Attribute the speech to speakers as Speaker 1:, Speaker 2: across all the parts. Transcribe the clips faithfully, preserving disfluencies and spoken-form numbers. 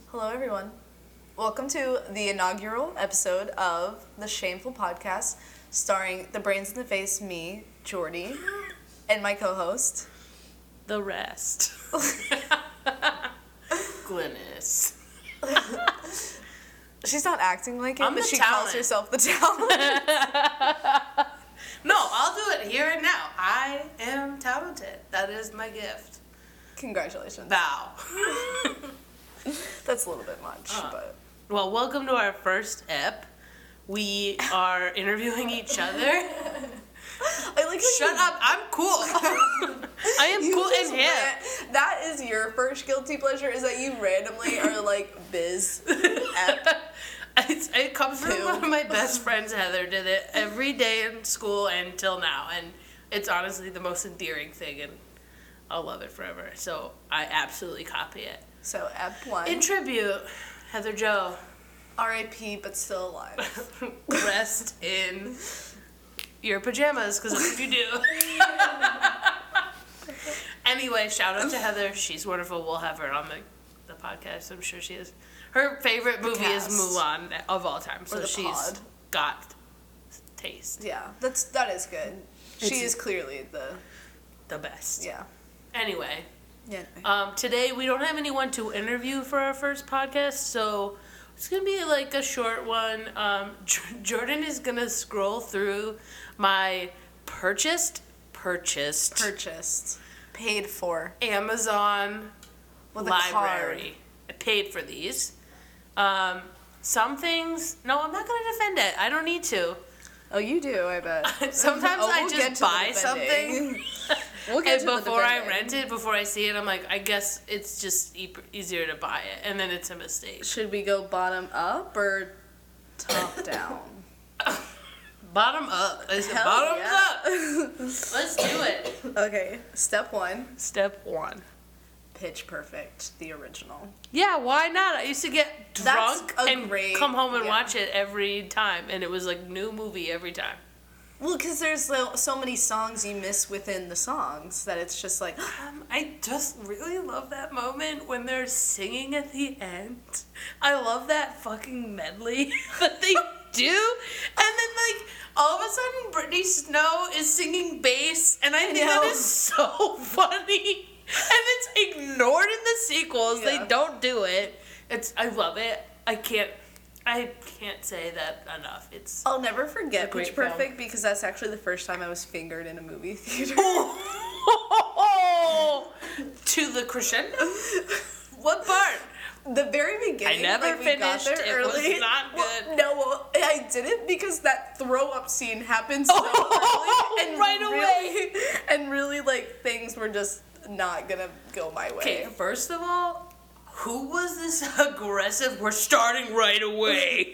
Speaker 1: Hello, everyone. Welcome to the inaugural episode of the Shameful Podcast, starring the brains in the face, me, Jordy, and my co-host,
Speaker 2: the rest. Glynis.
Speaker 1: She's not acting like it,
Speaker 2: I'm
Speaker 1: but
Speaker 2: the
Speaker 1: she
Speaker 2: talent.
Speaker 1: calls herself the talent.
Speaker 2: No, I'll do it here and now. I am talented. That is my gift.
Speaker 1: Congratulations.
Speaker 2: Bow.
Speaker 1: That's a little bit much,
Speaker 2: Uh.
Speaker 1: but...
Speaker 2: Well, welcome to our first ep. We are interviewing each other.
Speaker 1: I like how
Speaker 2: Shut
Speaker 1: you-
Speaker 2: up, I'm cool. I am
Speaker 1: you
Speaker 2: cool
Speaker 1: just
Speaker 2: and hip.
Speaker 1: ran- That is your first guilty pleasure, is that you randomly are like, biz, ep.
Speaker 2: It's, it comes from
Speaker 1: Poo.
Speaker 2: one of my best friends, Heather, did it every day in school until now, and it's honestly the most endearing thing, and I'll love it forever. So I absolutely copy it.
Speaker 1: So, ep one.
Speaker 2: In tribute, Heather Jo,
Speaker 1: R I P, but still alive.
Speaker 2: rest in your pajamas, because that's what you do. Anyway, shout out to Heather. She's wonderful. We'll have her on the, the podcast. I'm sure she is. Her favorite movie is
Speaker 1: cast.
Speaker 2: Mulan of all time, so
Speaker 1: the
Speaker 2: she's
Speaker 1: pod.
Speaker 2: got taste.
Speaker 1: Yeah, that's that is good. She
Speaker 2: It's-
Speaker 1: is clearly the
Speaker 2: The best.
Speaker 1: yeah.
Speaker 2: Anyway,
Speaker 1: Yeah.
Speaker 2: um, today we don't have anyone to interview for our first podcast, so it's gonna be like a short one. Um, J- Jordan is gonna scroll through my purchased, purchased,
Speaker 1: Purchased, paid for
Speaker 2: Amazon
Speaker 1: with a
Speaker 2: library. I paid for these. Um, some things, no, I'm not gonna defend it. I don't need to.
Speaker 1: card. Oh, you do, I bet.
Speaker 2: Sometimes
Speaker 1: Oh,
Speaker 2: I
Speaker 1: we'll
Speaker 2: just
Speaker 1: get to the
Speaker 2: buy
Speaker 1: defending.
Speaker 2: something.
Speaker 1: We'll get
Speaker 2: And
Speaker 1: to the
Speaker 2: before I
Speaker 1: defending.
Speaker 2: rent it, before I see it, I'm like, I guess it's just e- easier to buy it, and then it's a mistake.
Speaker 1: Should we go bottom up or top down?
Speaker 2: Bottom up. I said
Speaker 1: Hell
Speaker 2: bottoms
Speaker 1: yeah.
Speaker 2: up. Let's do it.
Speaker 1: Okay, step one,
Speaker 2: Step one.
Speaker 1: Pitch Perfect, the original.
Speaker 2: Yeah, why not? I used to get
Speaker 1: That's
Speaker 2: drunk
Speaker 1: a
Speaker 2: and
Speaker 1: great-
Speaker 2: come home and
Speaker 1: yeah.
Speaker 2: watch it every time, and it was like new movie every time.
Speaker 1: Well, because there's so, so many songs you miss within the songs that it's just like,
Speaker 2: Um, I just really love that moment when they're singing at the end. I love that fucking medley that they do. And then, like, all of a sudden, Brittany Snow is singing bass, and I think that
Speaker 1: know.
Speaker 2: is so funny. And it's ignored in the sequels.
Speaker 1: Yeah.
Speaker 2: They don't do it. It's I love it. I can't. I can't say that enough. It's
Speaker 1: I'll never forget
Speaker 2: It's a great
Speaker 1: Pitch
Speaker 2: film.
Speaker 1: Perfect because that's actually the first time I was fingered in a movie theater.
Speaker 2: to the crescendo. What part?
Speaker 1: The very beginning,
Speaker 2: I never
Speaker 1: like, we got
Speaker 2: finished.
Speaker 1: there
Speaker 2: It was
Speaker 1: early.
Speaker 2: not
Speaker 1: Well,
Speaker 2: good.
Speaker 1: no, well, I didn't because that throw up scene happened so early and
Speaker 2: Right
Speaker 1: really, and really like things were just not gonna go my way.
Speaker 2: Okay, first of all, who was this aggressive? We're starting right away.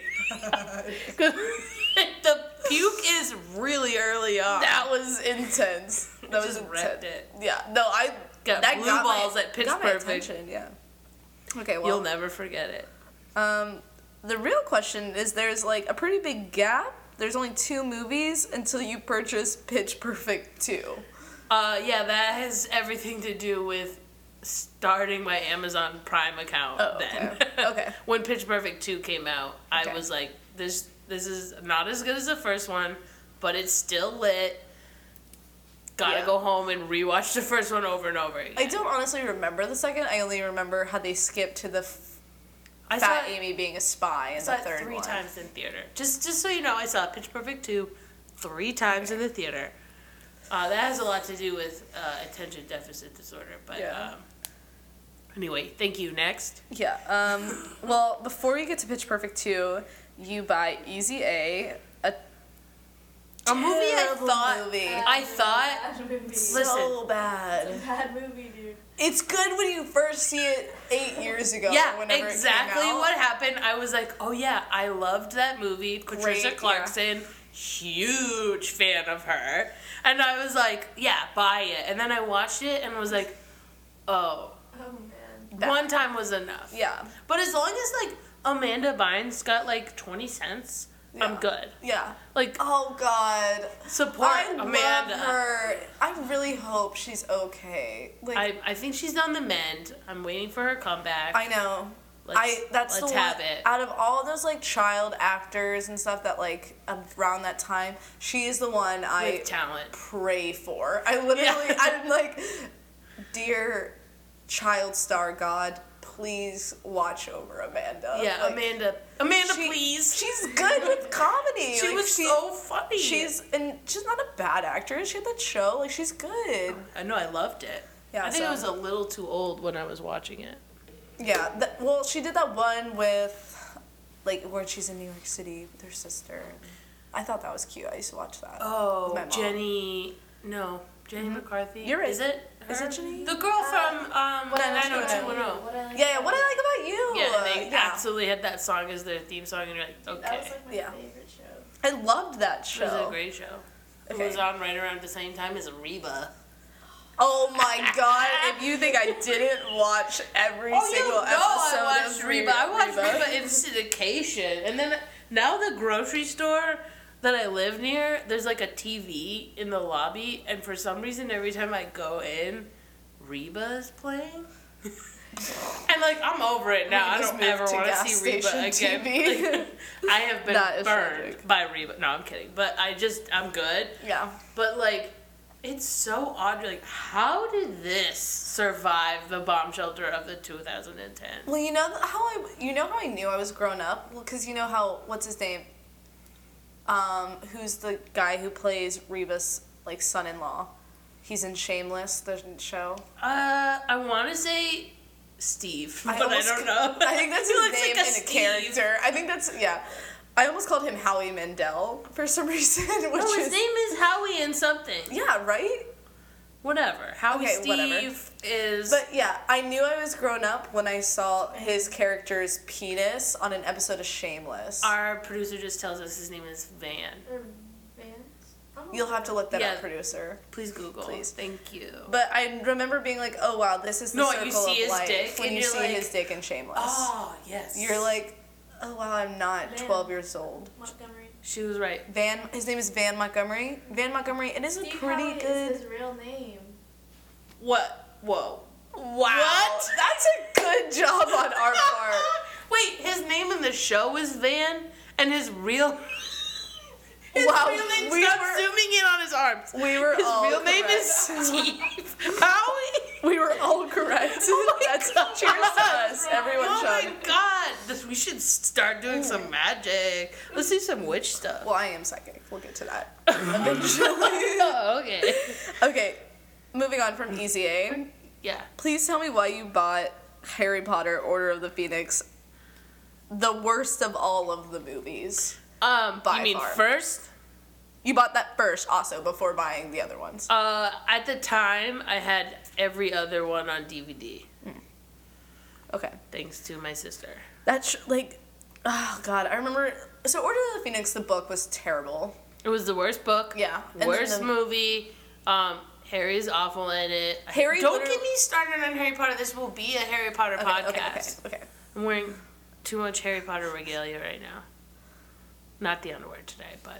Speaker 2: The puke is really early on.
Speaker 1: That was intense. That was
Speaker 2: Just
Speaker 1: intense.
Speaker 2: wrecked it.
Speaker 1: Yeah, no, I
Speaker 2: Got
Speaker 1: that
Speaker 2: blue
Speaker 1: got
Speaker 2: balls
Speaker 1: my,
Speaker 2: at Pitch
Speaker 1: got my
Speaker 2: Perfect.
Speaker 1: attention, yeah. Okay, well,
Speaker 2: You'll never forget it.
Speaker 1: Um, the real question is there's like a pretty big gap. There's only two movies until you purchase Pitch Perfect two.
Speaker 2: Uh, yeah, that has everything to do with starting my Amazon Prime account
Speaker 1: Oh,
Speaker 2: then.
Speaker 1: okay. Okay.
Speaker 2: When Pitch Perfect two came out,
Speaker 1: Okay.
Speaker 2: I was like, this this is not as good as the first one, but it's still lit. Gotta
Speaker 1: Yeah.
Speaker 2: go home and rewatch the first one over and over again.
Speaker 1: I don't honestly remember the second. I only remember how they skipped to the f-
Speaker 2: I
Speaker 1: Fat
Speaker 2: saw it-
Speaker 1: Amy being a spy
Speaker 2: I
Speaker 1: in
Speaker 2: saw
Speaker 1: the
Speaker 2: it
Speaker 1: third
Speaker 2: three
Speaker 1: one.
Speaker 2: times in theater. Just just so you know, I saw Pitch Perfect two three times in the theater. Uh, that has a lot to do with uh, attention deficit disorder. But
Speaker 1: Yeah.
Speaker 2: um, anyway, thank you. Next.
Speaker 1: Yeah. Um. Well, before you get to Pitch Perfect two, you buy Easy A, a
Speaker 2: A movie I
Speaker 1: terrible
Speaker 2: thought
Speaker 1: movie.
Speaker 2: I thought
Speaker 3: Bad movie.
Speaker 2: Listen.
Speaker 1: so bad.
Speaker 3: Bad movie, dude.
Speaker 1: It's good when you first see it eight years ago.
Speaker 2: yeah,
Speaker 1: or whenever
Speaker 2: exactly
Speaker 1: it came out.
Speaker 2: what happened. I was like, oh yeah, I loved that movie. Patricia
Speaker 1: Great,
Speaker 2: Clarkson, huge fan of her, and I was like, yeah, buy it. And then I watched it and was like, oh,
Speaker 3: Oh man.
Speaker 1: Bad.
Speaker 2: one time was enough.
Speaker 1: Yeah.
Speaker 2: But as long as like Amanda Bynes got like twenty cents, I'm
Speaker 1: Yeah.
Speaker 2: good.
Speaker 1: Yeah.
Speaker 2: Like
Speaker 1: Oh God.
Speaker 2: support
Speaker 1: I
Speaker 2: Amanda.
Speaker 1: love her. I really hope she's okay. Like
Speaker 2: I I think she's on the mend. I'm waiting for her comeback.
Speaker 1: I know.
Speaker 2: Let's,
Speaker 1: I that's
Speaker 2: let's
Speaker 1: the
Speaker 2: have
Speaker 1: one
Speaker 2: it.
Speaker 1: out of all those like child actors and stuff that like around that time, she is the one I
Speaker 2: With talent.
Speaker 1: pray for. I literally
Speaker 2: Yeah.
Speaker 1: I'm like, dear child star God, please watch over Amanda.
Speaker 2: Yeah,
Speaker 1: Like,
Speaker 2: Amanda. Amanda,
Speaker 1: she-
Speaker 2: please.
Speaker 1: She's good with comedy.
Speaker 2: She
Speaker 1: Like,
Speaker 2: was
Speaker 1: she-
Speaker 2: so funny.
Speaker 1: She's and she's not a bad actress. She had that show. Like she's good.
Speaker 2: I know, I loved it.
Speaker 1: Yeah,
Speaker 2: I think
Speaker 1: so-
Speaker 2: I was a little too old when I was watching it.
Speaker 1: Yeah. That, well, she did that one with, like, where she's in New York City with her sister. I thought that was cute. I used to watch that.
Speaker 2: Oh,
Speaker 1: with my mom.
Speaker 2: Jenny. No, Jenny McCarthy.
Speaker 1: You're right.
Speaker 2: Is it?
Speaker 1: Is
Speaker 2: her?
Speaker 1: it Jenny?
Speaker 2: The girl from um,
Speaker 1: What I Like
Speaker 2: nine oh two one oh.
Speaker 3: What I like
Speaker 1: Yeah, yeah.
Speaker 3: about
Speaker 1: What
Speaker 3: it.
Speaker 1: I like about you.
Speaker 2: Yeah, and they
Speaker 1: yeah.
Speaker 2: absolutely had that song as their theme song, and you're like,
Speaker 3: That
Speaker 2: okay.
Speaker 3: was like my
Speaker 1: Yeah.
Speaker 3: favorite show.
Speaker 1: I loved that
Speaker 2: It was a
Speaker 1: show.
Speaker 2: great show. It
Speaker 1: Okay.
Speaker 2: was on right around the same time as Reba.
Speaker 1: Oh my God! If you think I didn't watch every single episode
Speaker 2: I watched
Speaker 1: of
Speaker 2: Reba. I watched
Speaker 1: Reba.
Speaker 2: Reba in syndication, and then now the grocery store that I live near, there's like a T V in the lobby, and for some reason, every time I go in, Reba is playing. And like I'm over it now.
Speaker 1: We
Speaker 2: I
Speaker 1: just
Speaker 2: don't
Speaker 1: moved
Speaker 2: ever
Speaker 1: to
Speaker 2: want to
Speaker 1: gas
Speaker 2: see Reba
Speaker 1: station
Speaker 2: again.
Speaker 1: T V.
Speaker 2: Like, I have been
Speaker 1: That is
Speaker 2: burned
Speaker 1: tragic.
Speaker 2: by Reba. No, I'm kidding. But I just I'm good.
Speaker 1: Yeah.
Speaker 2: But like, it's so odd. Like, how did this survive the bomb shelter of the two thousand ten?
Speaker 1: Well, you know how I you know how I knew I was grown up? Well, because you know how what's his name? Um, who's the guy who plays Reba's like son-in-law? He's in Shameless, the show.
Speaker 2: Uh, I want to say Steve, but I,
Speaker 1: almost
Speaker 2: don't
Speaker 1: c-
Speaker 2: know.
Speaker 1: I think that's
Speaker 2: He
Speaker 1: his
Speaker 2: looks
Speaker 1: name
Speaker 2: like
Speaker 1: in a
Speaker 2: Steve.
Speaker 1: character. I think that's yeah. I almost called him Howie Mandel for some reason, which
Speaker 2: No, his
Speaker 1: is
Speaker 2: name is Howie and something.
Speaker 1: yeah, right.
Speaker 2: Whatever. Howie
Speaker 1: Okay,
Speaker 2: Steve
Speaker 1: whatever.
Speaker 2: is.
Speaker 1: But yeah, I knew I was grown up when I saw his character's penis on an episode of Shameless.
Speaker 2: Our producer just tells us his name is Van.
Speaker 3: Or Vance? Oh,
Speaker 1: You'll have to look that
Speaker 2: Yeah.
Speaker 1: up, producer.
Speaker 2: Please Google.
Speaker 1: Please.
Speaker 2: Thank you.
Speaker 1: But I remember being like, oh wow, this is the
Speaker 2: No,
Speaker 1: circle
Speaker 2: you see
Speaker 1: of
Speaker 2: his
Speaker 1: life.
Speaker 2: dick
Speaker 1: when
Speaker 2: and
Speaker 1: you
Speaker 2: you're
Speaker 1: see
Speaker 2: like,
Speaker 1: his dick in Shameless.
Speaker 2: Oh yes.
Speaker 1: You're like, oh wow, I'm not
Speaker 3: Man.
Speaker 1: twelve years old.
Speaker 3: Montgomery.
Speaker 2: She was right.
Speaker 1: Van, his name is Van Montgomery. Van Montgomery. It is a
Speaker 3: Steve
Speaker 1: pretty
Speaker 3: Howie
Speaker 1: good.
Speaker 3: is his real name.
Speaker 2: What? Whoa. Wow.
Speaker 1: What? That's a good job on our part.
Speaker 2: Wait, his name in the show is Van, and his real. His
Speaker 1: Wow,
Speaker 2: real name.
Speaker 1: we
Speaker 2: Stop
Speaker 1: were-
Speaker 2: zooming in on his arms.
Speaker 1: We were
Speaker 2: His
Speaker 1: all
Speaker 2: real name
Speaker 1: correct.
Speaker 2: is Steve Howie.
Speaker 1: We were all correct.
Speaker 2: Oh my
Speaker 1: That's
Speaker 2: God.
Speaker 1: cheers to us. Everyone
Speaker 2: Oh
Speaker 1: should.
Speaker 2: my god! This, we should start doing some magic. Let's do some witch stuff.
Speaker 1: Well, I am psychic. We'll get to that eventually.
Speaker 2: Oh, okay.
Speaker 1: Okay, moving on from Easy A.
Speaker 2: Yeah.
Speaker 1: Please tell me why you bought Harry Potter: Order of the Phoenix, the worst of all of the movies.
Speaker 2: Um,
Speaker 1: By
Speaker 2: you mean
Speaker 1: far.
Speaker 2: first?
Speaker 1: You bought that first, also before buying the other ones.
Speaker 2: Uh, at the time, I had every other one on D V D,
Speaker 1: Okay,
Speaker 2: thanks to my sister.
Speaker 1: that's like, oh god, I remember. So Order of the Phoenix, the book was terrible.
Speaker 2: It was the worst book.
Speaker 1: Yeah, and then
Speaker 2: Worst
Speaker 1: the-
Speaker 2: movie. Um, Harry's awful in it.
Speaker 1: Harry
Speaker 2: Don't
Speaker 1: literally-
Speaker 2: get me started on Harry Potter. This will be a Harry Potter
Speaker 1: Okay,
Speaker 2: podcast.
Speaker 1: okay, okay, okay.
Speaker 2: I'm wearing too much Harry Potter regalia right now. Not the underwear today, but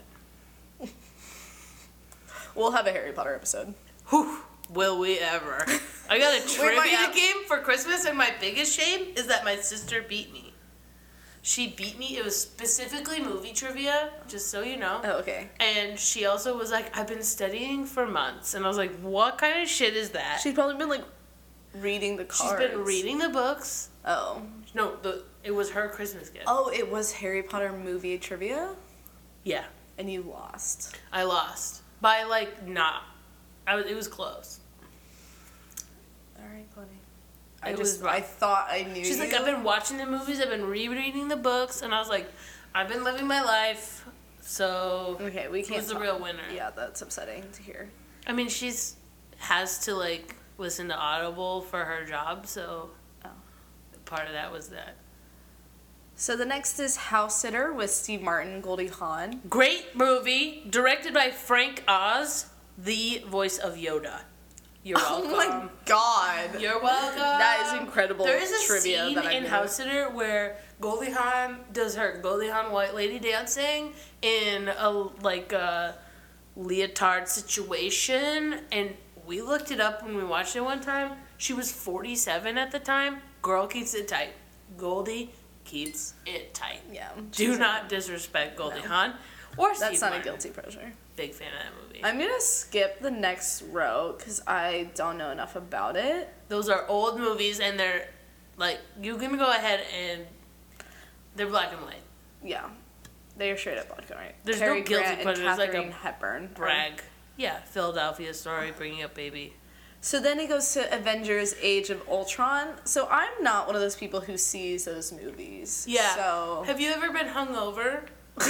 Speaker 1: We'll have a Harry Potter episode.
Speaker 2: whew, will we ever? I got a
Speaker 1: We
Speaker 2: trivia
Speaker 1: might have-
Speaker 2: game for Christmas, and my biggest shame is that my sister beat me. She beat me. It was specifically movie trivia, just so you know.
Speaker 1: Oh, okay.
Speaker 2: And she also was like, I've been studying for months. And I was like, what kind of shit is that?
Speaker 1: She's probably been like reading the
Speaker 2: She's
Speaker 1: cards.
Speaker 2: been reading the books.
Speaker 1: Oh.
Speaker 2: No, the it was her Christmas gift.
Speaker 1: Oh, it was Harry Potter movie trivia,
Speaker 2: Yeah,
Speaker 1: and you lost.
Speaker 2: I lost. By like, not. I was, it was close.
Speaker 1: All right, Chloe. I
Speaker 2: It
Speaker 1: just,
Speaker 2: was rough.
Speaker 1: I thought I knew.
Speaker 2: She's like,
Speaker 1: you.
Speaker 2: I've been watching the movies, I've been rereading the books. And I was like, I've been living my life. So,
Speaker 1: Okay, we can't.
Speaker 2: who's the
Speaker 1: talk-
Speaker 2: real winner?
Speaker 1: Yeah, that's upsetting to hear.
Speaker 2: I mean, she's has to like listen to Audible for her job. So,
Speaker 1: Oh.
Speaker 2: part of that was that.
Speaker 1: So the next is House Sitter with Steve Martin, Goldie Hawn.
Speaker 2: Great movie, directed by Frank Oz, the voice of Yoda. You're welcome.
Speaker 1: Oh my god.
Speaker 2: You're welcome.
Speaker 1: That is incredible
Speaker 2: There is a
Speaker 1: trivia
Speaker 2: scene
Speaker 1: that I
Speaker 2: in
Speaker 1: knew.
Speaker 2: House Sitter where Goldie Hawn does her Goldie Hawn white lady dancing in a like a leotard situation, and we looked it up when we watched it one time. She was forty-seven at the time. Girl keeps it tight. Goldie keeps it tight.
Speaker 1: Yeah.
Speaker 2: Do not disrespect Goldie
Speaker 1: No.
Speaker 2: Hawn or Steve
Speaker 1: That's not
Speaker 2: Martin.
Speaker 1: a guilty pleasure.
Speaker 2: Big fan of that movie.
Speaker 1: I'm gonna skip the next row because I don't know enough about it.
Speaker 2: Those are old movies, and they're like you can go ahead and they're black and white.
Speaker 1: Yeah, they're straight up black and white.
Speaker 2: There's
Speaker 1: Cary
Speaker 2: no guilty
Speaker 1: Grant and
Speaker 2: pleasure. There's like a
Speaker 1: Katharine Hepburn.
Speaker 2: Brag. Yeah, Philadelphia Story, Bringing Up Baby.
Speaker 1: So then it goes to Avengers: Age of Ultron. So I'm not one of those people who sees those movies.
Speaker 2: Yeah.
Speaker 1: So
Speaker 2: Have you ever been hungover?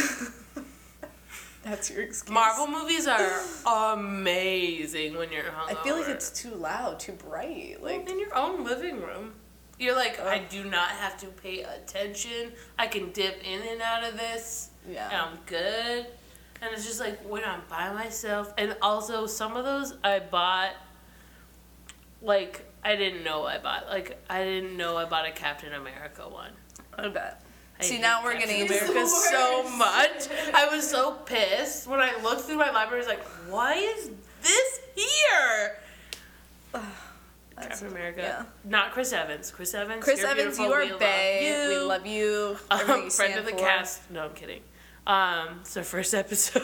Speaker 1: that's your excuse.
Speaker 2: Marvel movies are amazing when you're hungover.
Speaker 1: I feel like it's too loud, too bright.
Speaker 2: Like
Speaker 1: Like
Speaker 2: in your own living room. You're like,
Speaker 1: Ugh.
Speaker 2: I do not have to pay attention. I can dip in and out of this.
Speaker 1: yeah.
Speaker 2: And I'm good. And it's just like when I'm by myself. And also, some of those I bought, like, I didn't know I bought. Like, I didn't know I bought a Captain America one.
Speaker 1: I bet.
Speaker 2: I
Speaker 1: See,
Speaker 2: hate
Speaker 1: now we're
Speaker 2: Captain
Speaker 1: getting into
Speaker 2: America so much. I was so pissed when I looked through my library. I was like, why is this here?
Speaker 1: That's-
Speaker 2: Captain America.
Speaker 1: yeah.
Speaker 2: Not Chris Evans. Chris Evans.
Speaker 1: Chris
Speaker 2: you're
Speaker 1: Evans,
Speaker 2: beautiful.
Speaker 1: you are
Speaker 2: We love
Speaker 1: bae.
Speaker 2: you.
Speaker 1: We love you. Everything
Speaker 2: Um,
Speaker 1: you
Speaker 2: friend
Speaker 1: stand
Speaker 2: of the
Speaker 1: for.
Speaker 2: cast. No, I'm kidding. Um, it's our first episode.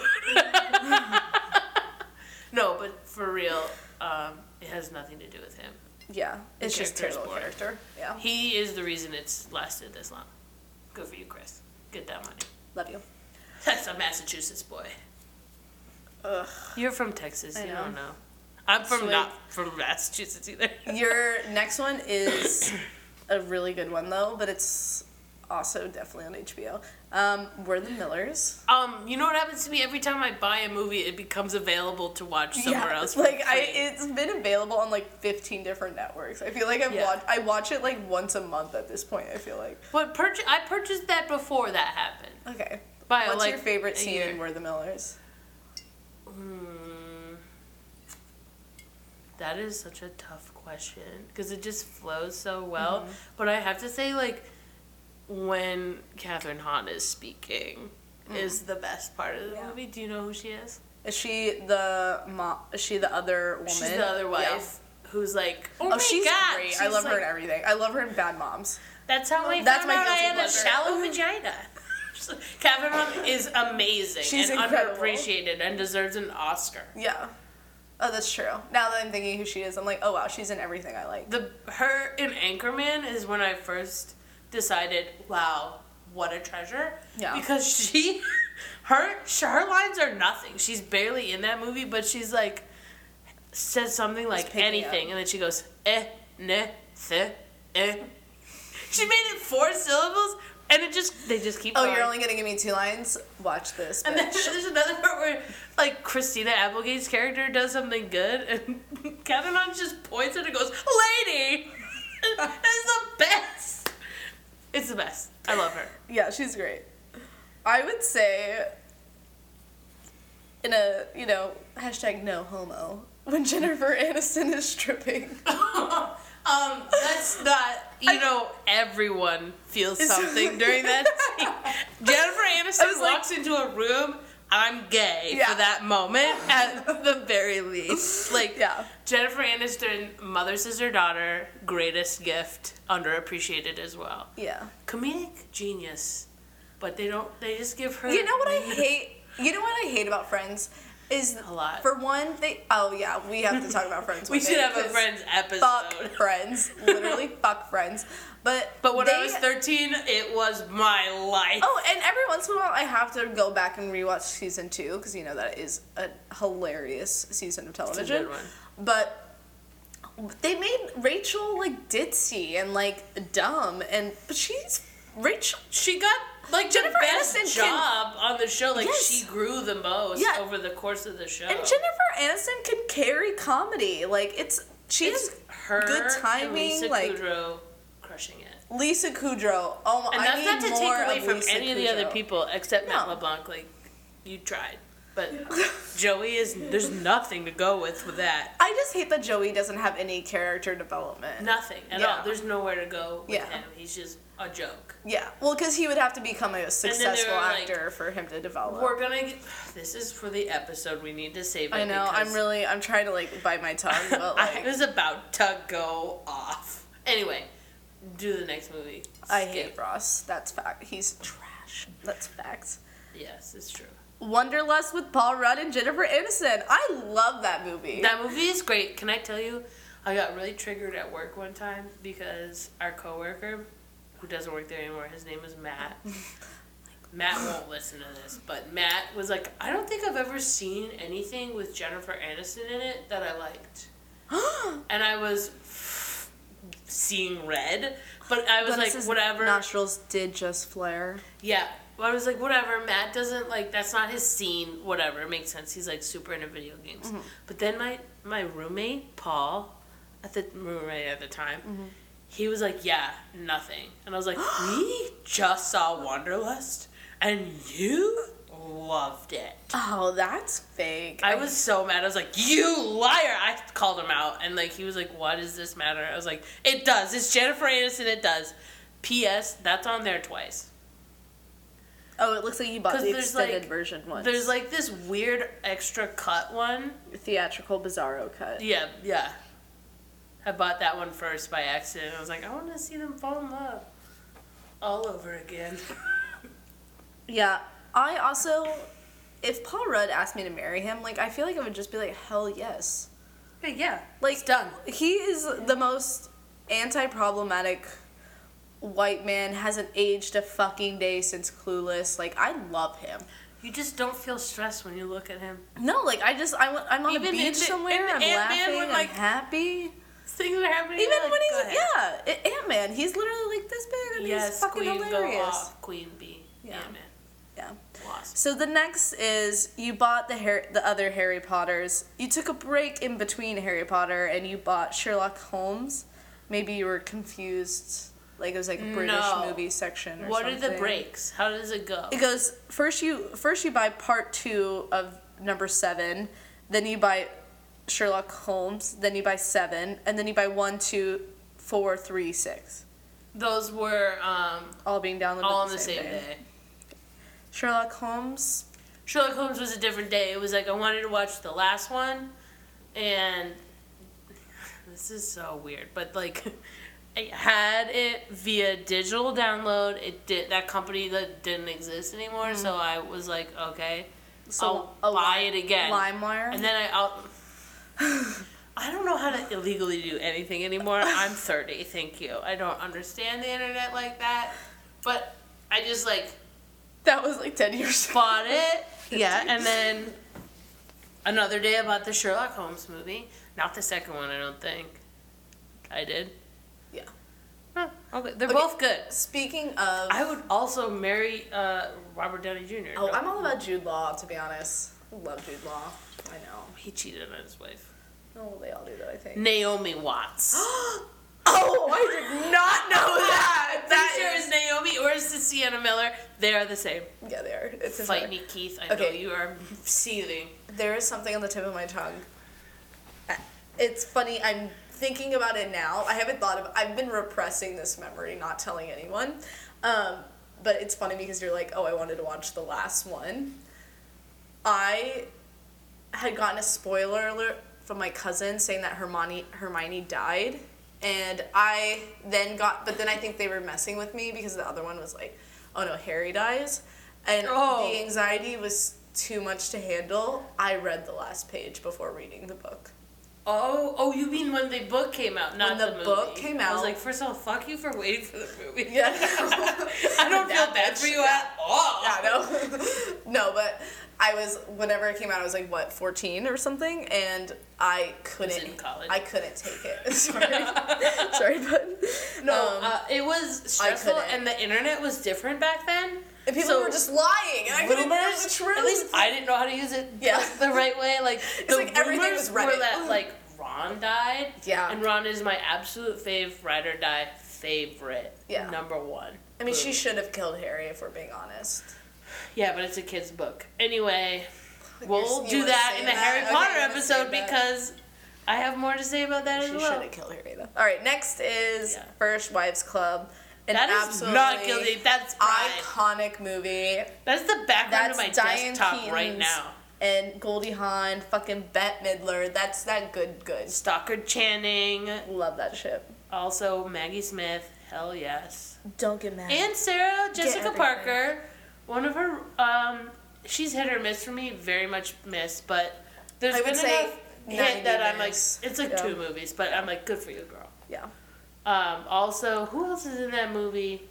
Speaker 2: No, but for real, um, it has nothing to do with him.
Speaker 1: Yeah, it's just
Speaker 2: character is
Speaker 1: terrible
Speaker 2: boring.
Speaker 1: character. Yeah,
Speaker 2: He is the reason it's lasted this long. Good for you, Chris. Get that money.
Speaker 1: love you.
Speaker 2: That's a Massachusetts boy.
Speaker 1: Ugh.
Speaker 2: You're from Texas.
Speaker 1: I
Speaker 2: You
Speaker 1: know.
Speaker 2: don't know. I'm from
Speaker 1: Sweet.
Speaker 2: not from Massachusetts either.
Speaker 1: Your next one is a really good one though, but it's also definitely on H B O. Um, We're the Millers.
Speaker 2: Um, you know what happens to me every time I buy a movie? It becomes available to watch somewhere
Speaker 1: yeah,
Speaker 2: else. For
Speaker 1: like I,
Speaker 2: free.
Speaker 1: it's been available on like fifteen different networks. I feel like I've
Speaker 2: Yeah.
Speaker 1: watched. I watch it like once a month at this point. I feel like.
Speaker 2: But purch- I purchased that before that happened.
Speaker 1: Okay.
Speaker 2: By
Speaker 1: What's
Speaker 2: like
Speaker 1: your favorite
Speaker 2: a
Speaker 1: scene
Speaker 2: year.
Speaker 1: in We're the Millers?
Speaker 2: Hmm. That is such a tough question because it just flows so well.
Speaker 1: Mm-hmm.
Speaker 2: But I have to say, like, when Catherine Hahn is speaking is the best part of the
Speaker 1: Mm. Yeah.
Speaker 2: movie. Do you know who she is?
Speaker 1: Is she the mom? Is she the other woman?
Speaker 2: She's the other
Speaker 1: Yeah.
Speaker 2: wife who's like, oh,
Speaker 1: Oh,
Speaker 2: my
Speaker 1: she's
Speaker 2: god,
Speaker 1: great.
Speaker 2: she's
Speaker 1: I love her in
Speaker 2: like-
Speaker 1: everything. I love her in Bad Moms.
Speaker 2: That's how I
Speaker 1: That's
Speaker 2: found
Speaker 1: my
Speaker 2: out I
Speaker 1: guilty
Speaker 2: had a
Speaker 1: pleasure.
Speaker 2: shallow vagina. Catherine Hahn is amazing
Speaker 1: She's
Speaker 2: and
Speaker 1: incredible.
Speaker 2: underappreciated and deserves an Oscar.
Speaker 1: Yeah. Oh, that's true. Now that I'm thinking who she is, I'm like, oh wow, she's in everything I like.
Speaker 2: The her in Anchorman is when I first decided, wow, what a treasure.
Speaker 1: Yeah.
Speaker 2: Because she, her, her lines are nothing. She's barely in that movie, but she's like, says something like
Speaker 1: picking
Speaker 2: anything,
Speaker 1: up.
Speaker 2: and then she goes, eh, ne, se, eh. She made it four syllables, and it just, they just keep
Speaker 1: Oh,
Speaker 2: going.
Speaker 1: you're only gonna give me two lines? Watch this.
Speaker 2: And then
Speaker 1: bitch.
Speaker 2: there's another part where, like, Christina Applegate's character does something good, and Catherine Hahn just points at it and goes, "Lady!" It's the best. It's the best. I love her.
Speaker 1: Yeah, she's great. I would say, in a, you know, hashtag no homo, when Jennifer Aniston is stripping.
Speaker 2: Um, that's not, you know, everyone feels something during that scene. Jennifer Aniston
Speaker 1: was like-
Speaker 2: walks into a room, I'm gay
Speaker 1: Yeah.
Speaker 2: for that moment, at the very least. Like,
Speaker 1: Yeah.
Speaker 2: Jennifer Aniston, mother, sister, daughter, greatest gift, underappreciated as well.
Speaker 1: Yeah.
Speaker 2: Comedic genius, but they don't, they just give her.
Speaker 1: You know what I hate? You know what I hate about Friends? Is
Speaker 2: A lot.
Speaker 1: For one, they. Oh yeah, we have to talk about Friends.
Speaker 2: We
Speaker 1: one
Speaker 2: should
Speaker 1: day,
Speaker 2: have a
Speaker 1: 'cause
Speaker 2: Friends episode.
Speaker 1: Fuck Friends, literally fuck Friends. But
Speaker 2: But when
Speaker 1: they,
Speaker 2: I was thirteen, it was my life.
Speaker 1: Oh, and every once in a while, I have to go back and rewatch season two because you know that is a hilarious season of
Speaker 2: It's a
Speaker 1: television.
Speaker 2: good one.
Speaker 1: But they made Rachel like ditzy and like dumb, and but she's Rachel.
Speaker 2: She got like
Speaker 1: Jennifer
Speaker 2: the best
Speaker 1: Aniston can-
Speaker 2: job on the show. Like
Speaker 1: Yes.
Speaker 2: she grew the most
Speaker 1: Yeah.
Speaker 2: over the course of the show.
Speaker 1: And Jennifer Aniston can carry comedy. Like it's she
Speaker 2: it's
Speaker 1: has
Speaker 2: her
Speaker 1: good
Speaker 2: and
Speaker 1: timing.
Speaker 2: Lisa
Speaker 1: like
Speaker 2: Kudrow crushing it.
Speaker 1: Lisa Kudrow. Oh my!
Speaker 2: And
Speaker 1: I
Speaker 2: that's
Speaker 1: need
Speaker 2: not to take
Speaker 1: more
Speaker 2: away
Speaker 1: of
Speaker 2: from
Speaker 1: Lisa
Speaker 2: any of the other
Speaker 1: Kudrow.
Speaker 2: people except Matt
Speaker 1: No.
Speaker 2: LeBlanc. Like you tried, but Joey is there's nothing to go with with that.
Speaker 1: I just hate that Joey doesn't have any character development.
Speaker 2: Nothing at
Speaker 1: Yeah.
Speaker 2: all. There's nowhere to go with
Speaker 1: Yeah.
Speaker 2: him. He's just a joke.
Speaker 1: Yeah, well, because he would have to become a successful
Speaker 2: were like,
Speaker 1: actor for him to develop.
Speaker 2: We're gonna get, this is for the episode. We need to save it.
Speaker 1: I know.
Speaker 2: because
Speaker 1: I'm really. I'm trying to like bite my tongue, but
Speaker 2: I
Speaker 1: like.
Speaker 2: was about to go off. Anyway, Do the next movie.
Speaker 1: I
Speaker 2: Skip.
Speaker 1: hate Ross. That's fact. He's trash. That's facts.
Speaker 2: Yes, it's true.
Speaker 1: Wanderlust with Paul Rudd and Jennifer Aniston. I love that movie.
Speaker 2: That movie is great. Can I tell you, I got really triggered at work one time because our coworker, who doesn't work there anymore, his name is Matt. Matt won't listen to this, but Matt was like, I don't think I've ever seen anything with Jennifer Aniston in it that I liked. And I was seeing red, but I was like,
Speaker 1: Dennis's
Speaker 2: whatever.
Speaker 1: Nostrils did just flare.
Speaker 2: Yeah. Well, I was like, whatever, Matt doesn't, like, that's not his scene, whatever, it makes sense. He's, like, super into video games.
Speaker 1: Mm-hmm.
Speaker 2: But then my, my roommate, Paul, at the roommate at the time,
Speaker 1: Mm-hmm.
Speaker 2: he was like, yeah, nothing. And I was like, we just saw Wanderlust, and you loved it.
Speaker 1: Oh, that's fake.
Speaker 2: I was so mad. I was like, you liar! I called him out, and, like, he was like, what does this matter? I was like, it does. It's Jennifer Aniston, it does. P S. That's on there twice.
Speaker 1: Oh, it looks like you bought
Speaker 2: 'Cause
Speaker 1: the
Speaker 2: there's,
Speaker 1: extended
Speaker 2: like-
Speaker 1: version once.
Speaker 2: There's, like, this weird extra cut one.
Speaker 1: theatrical Bizarro cut.
Speaker 2: Yeah, yeah. I bought that one first by accident. I was like, I want to see them fall in love all over again.
Speaker 1: Yeah, I also, if Paul Rudd asked me to marry him, like, I feel like I would just be like, hell yes.
Speaker 2: Hey, yeah.
Speaker 1: Like,
Speaker 2: It's done.
Speaker 1: He is the most anti-problematic white man, hasn't aged a fucking day since Clueless. Like, I love him.
Speaker 2: You just don't feel stressed when you look at him.
Speaker 1: No, like, I just, I, wa- I'm on
Speaker 2: Even
Speaker 1: a
Speaker 2: in
Speaker 1: beach
Speaker 2: the-
Speaker 1: somewhere,
Speaker 2: in the
Speaker 1: I'm
Speaker 2: Ant-Man
Speaker 1: laughing,
Speaker 2: when,
Speaker 1: I'm
Speaker 2: like-
Speaker 1: happy.
Speaker 2: Things are happening.
Speaker 1: Even
Speaker 2: like,
Speaker 1: when
Speaker 2: go
Speaker 1: he's,
Speaker 2: ahead.
Speaker 1: yeah, I- Ant-Man, he's literally like this big, and
Speaker 2: Yes,
Speaker 1: he's fucking
Speaker 2: Queen,
Speaker 1: hilarious.
Speaker 2: go off. Queen bee.
Speaker 1: Yeah.
Speaker 2: Ant-Man.
Speaker 1: Yeah.
Speaker 2: Lost.
Speaker 1: So the next is you bought the Har- the other Harry Potters. You took a break in between Harry Potter and you bought Sherlock Holmes. Maybe you were confused, like it was like a British
Speaker 2: No.
Speaker 1: movie section or
Speaker 2: What
Speaker 1: something.
Speaker 2: are the breaks? How does it go?
Speaker 1: It goes first you first you buy part two of number seven, then you buy Sherlock Holmes, then you buy seven, and then you buy one, two, four, three, six.
Speaker 2: Those were um,
Speaker 1: All being downloaded
Speaker 2: all
Speaker 1: the
Speaker 2: on the same day.
Speaker 1: Sherlock Holmes.
Speaker 2: Sherlock Holmes was a different day. It was like I wanted to watch the last one, and this is so weird, but like I had it via digital download. It did that company that didn't exist anymore, so I was like, okay,
Speaker 1: So
Speaker 2: I'll
Speaker 1: a
Speaker 2: buy
Speaker 1: li-
Speaker 2: it again.
Speaker 1: LimeWire.
Speaker 2: And then I, I'll, I don't know how to illegally do anything anymore. I'm thirty, thank you. I don't understand the internet like that, but I just like.
Speaker 1: That was like ten years ago.
Speaker 2: Bought it, yeah, and then another day I bought the Sherlock Holmes movie. Not the second one, I don't think. I did.
Speaker 1: Yeah.
Speaker 2: Huh, okay, they're
Speaker 1: Okay.
Speaker 2: both good.
Speaker 1: Speaking of,
Speaker 2: I would also marry uh, Robert Downey Junior
Speaker 1: oh,
Speaker 2: No,
Speaker 1: I'm all about Jude Law. To be honest, I love Jude Law. I know.
Speaker 2: He cheated on his wife.
Speaker 1: Oh, they all do that. I think.
Speaker 2: Naomi Watts.
Speaker 1: Oh, I did not know that.
Speaker 2: That
Speaker 1: That
Speaker 2: is
Speaker 1: is.
Speaker 2: Naomi or is it Sienna Miller? They are the same.
Speaker 1: Yeah, they are. It's a
Speaker 2: Fight me, Keith. I know
Speaker 1: Okay.
Speaker 2: you are seething.
Speaker 1: There is something on the tip of my tongue. It's funny. I'm thinking about it now. I haven't thought of. I've been repressing this memory, not telling anyone. Um, but it's funny because you're like, oh, I wanted to watch the last one. I had gotten a spoiler alert from my cousin saying that Hermione Hermione died, and I then got. But then I think they were messing with me because the other one was like, oh no, Harry dies, and
Speaker 2: Oh.
Speaker 1: the anxiety was too much to handle. I read the last page before reading the book.
Speaker 2: Oh, oh, you mean when the book came out, not
Speaker 1: When the
Speaker 2: the, movie.
Speaker 1: book came
Speaker 2: I was
Speaker 1: out-
Speaker 2: like, first of all, fuck you for waiting for the movie.
Speaker 1: Yeah.
Speaker 2: I don't feel
Speaker 1: That
Speaker 2: bad
Speaker 1: bitch.
Speaker 2: for you
Speaker 1: Yeah.
Speaker 2: at all.
Speaker 1: Yeah, no. No, but I was, whenever it came out, I was like, what, fourteen or something? And I couldn't.
Speaker 2: in college.
Speaker 1: I couldn't take it. Sorry. Sorry, but.
Speaker 2: No,
Speaker 1: um,
Speaker 2: uh, it was stressful,
Speaker 1: couldn't.
Speaker 2: and the internet was different back then.
Speaker 1: and people
Speaker 2: so
Speaker 1: were just lying, and I couldn't know
Speaker 2: rumors.
Speaker 1: the truth.
Speaker 2: At least I didn't know how to use it
Speaker 1: Yeah.
Speaker 2: like, the right way. Like the
Speaker 1: like everything
Speaker 2: rumors
Speaker 1: was
Speaker 2: were
Speaker 1: Reddit.
Speaker 2: that like Ron died.
Speaker 1: Yeah.
Speaker 2: And Ron is my absolute fave ride or die favorite.
Speaker 1: Yeah.
Speaker 2: Number one.
Speaker 1: I mean,
Speaker 2: Boom.
Speaker 1: she should have killed Harry, if we're being honest.
Speaker 2: Yeah, but it's a kid's book. Anyway, we'll
Speaker 1: You're- you
Speaker 2: do
Speaker 1: were
Speaker 2: that
Speaker 1: saying
Speaker 2: in the
Speaker 1: that?
Speaker 2: Harry
Speaker 1: Okay,
Speaker 2: Potter
Speaker 1: you wanna say
Speaker 2: episode
Speaker 1: that?
Speaker 2: because I have more to say about that
Speaker 1: She
Speaker 2: as
Speaker 1: should
Speaker 2: well.
Speaker 1: have killed Harry, though. All right, next is
Speaker 2: Yeah.
Speaker 1: First Wives Club. An
Speaker 2: That is
Speaker 1: absolutely
Speaker 2: not guilty. That's pride.
Speaker 1: iconic movie.
Speaker 2: That's the background
Speaker 1: That's
Speaker 2: of my
Speaker 1: Diane
Speaker 2: desktop right
Speaker 1: Keaton's
Speaker 2: now.
Speaker 1: And Goldie Hawn, fucking Bette Midler. That's that good, good.
Speaker 2: Stockard Channing,
Speaker 1: Love that shit.
Speaker 2: also Maggie Smith, Hell yes.
Speaker 1: Don't get mad.
Speaker 2: And Sarah Jessica
Speaker 1: everything.
Speaker 2: Parker, one of her, um, she's hit or miss for me, very much miss, but there's
Speaker 1: I would
Speaker 2: been
Speaker 1: say
Speaker 2: enough hit
Speaker 1: ninety
Speaker 2: that I'm like,
Speaker 1: miss.
Speaker 2: it's like
Speaker 1: Yeah.
Speaker 2: two movies, but I'm like, good for you, girl.
Speaker 1: Yeah.
Speaker 2: Um, also, who else is in that movie?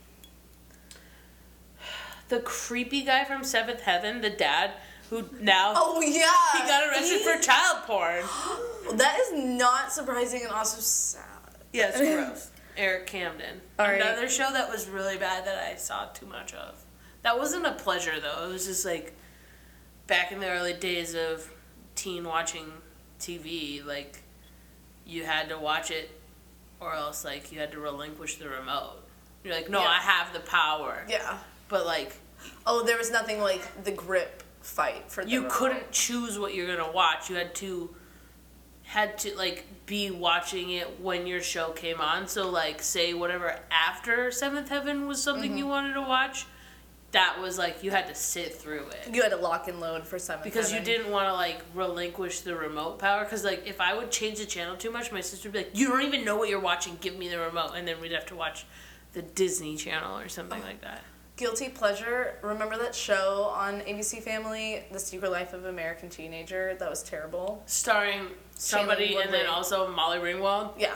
Speaker 2: The creepy guy from Seventh Heaven, the dad, who now
Speaker 1: Oh yeah.
Speaker 2: he got arrested
Speaker 1: He-
Speaker 2: for child porn.
Speaker 1: That is not surprising and also sad.
Speaker 2: Yeah, it's gross. Eric Camden.
Speaker 1: All right.
Speaker 2: Another show that was really bad that I saw too much of. That wasn't a pleasure though. It was just like back in the early days of teen watching T V, like you had to watch it or else like you had to relinquish the remote. You're like, no,
Speaker 1: Yeah.
Speaker 2: I have the power.
Speaker 1: Yeah.
Speaker 2: But like
Speaker 1: Oh, there was nothing like the grip fight for the
Speaker 2: you
Speaker 1: remote.
Speaker 2: couldn't choose what you're gonna watch. You had to had to like be watching it when your show came on. So like say whatever after Seventh Heaven was something
Speaker 1: Mm-hmm.
Speaker 2: you wanted to watch, that was like you had to sit through it.
Speaker 1: You had to lock and load for seven.
Speaker 2: Because you didn't want to like relinquish the remote power. Because like if I would change the channel too much, my sister would be like, "You don't even know what you're watching. Give me the remote," and then we'd have to watch the Disney Channel or something like that.
Speaker 1: Guilty pleasure. Remember that show on A B C Family, The Secret Life of American Teenager? That was terrible.
Speaker 2: Starring somebody and then
Speaker 1: Woodley.
Speaker 2: also Molly Ringwald.
Speaker 1: Yeah.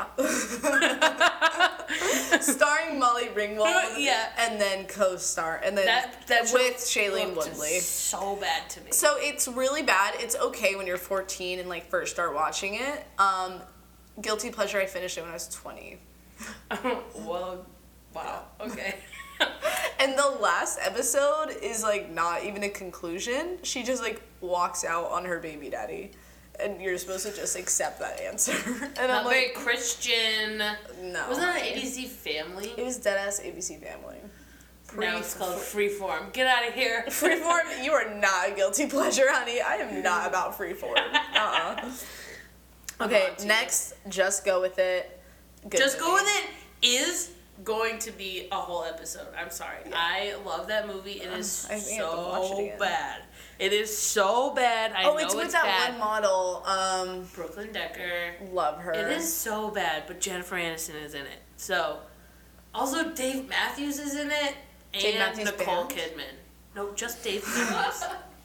Speaker 1: Starring Molly Ringwald.
Speaker 2: Yeah.
Speaker 1: And then co-star. And then
Speaker 2: That that
Speaker 1: with
Speaker 2: show
Speaker 1: Shailene
Speaker 2: looked
Speaker 1: Woodley.
Speaker 2: so bad to me.
Speaker 1: So it's really bad. It's okay when you're fourteen and like first start watching it. Um, guilty pleasure. I finished it when I was twenty.
Speaker 2: Well, wow. Okay.
Speaker 1: And the last episode is like not even a conclusion. She just like walks out on her baby daddy, and you're supposed to just accept that answer. And
Speaker 2: Not
Speaker 1: I'm
Speaker 2: very
Speaker 1: like,
Speaker 2: Christian.
Speaker 1: no.
Speaker 2: Wasn't that an A B C Family?
Speaker 1: It was dead ass A B C Family.
Speaker 2: Now it's called Freeform. Get out of here.
Speaker 1: Freeform. You are not a guilty pleasure, honey. I am not about Freeform. Uh-uh. Okay,
Speaker 2: on to you.
Speaker 1: next, Just Go With It. Good
Speaker 2: Just Go
Speaker 1: movie.
Speaker 2: With It is going to be a whole episode. I'm sorry.
Speaker 1: Yeah.
Speaker 2: I love that movie. It is
Speaker 1: I think I have to watch it
Speaker 2: so
Speaker 1: again.
Speaker 2: bad. It is so bad. I
Speaker 1: Oh,
Speaker 2: know
Speaker 1: it's
Speaker 2: it's,
Speaker 1: with that
Speaker 2: bad.
Speaker 1: one model. Um,
Speaker 2: Brooklyn Decker.
Speaker 1: love her.
Speaker 2: It is so bad, but Jennifer Aniston is in it. So, also Dave Matthews is in it, and
Speaker 1: Dave Matthews
Speaker 2: Nicole
Speaker 1: Band?
Speaker 2: Kidman. No, just Dave Matthews.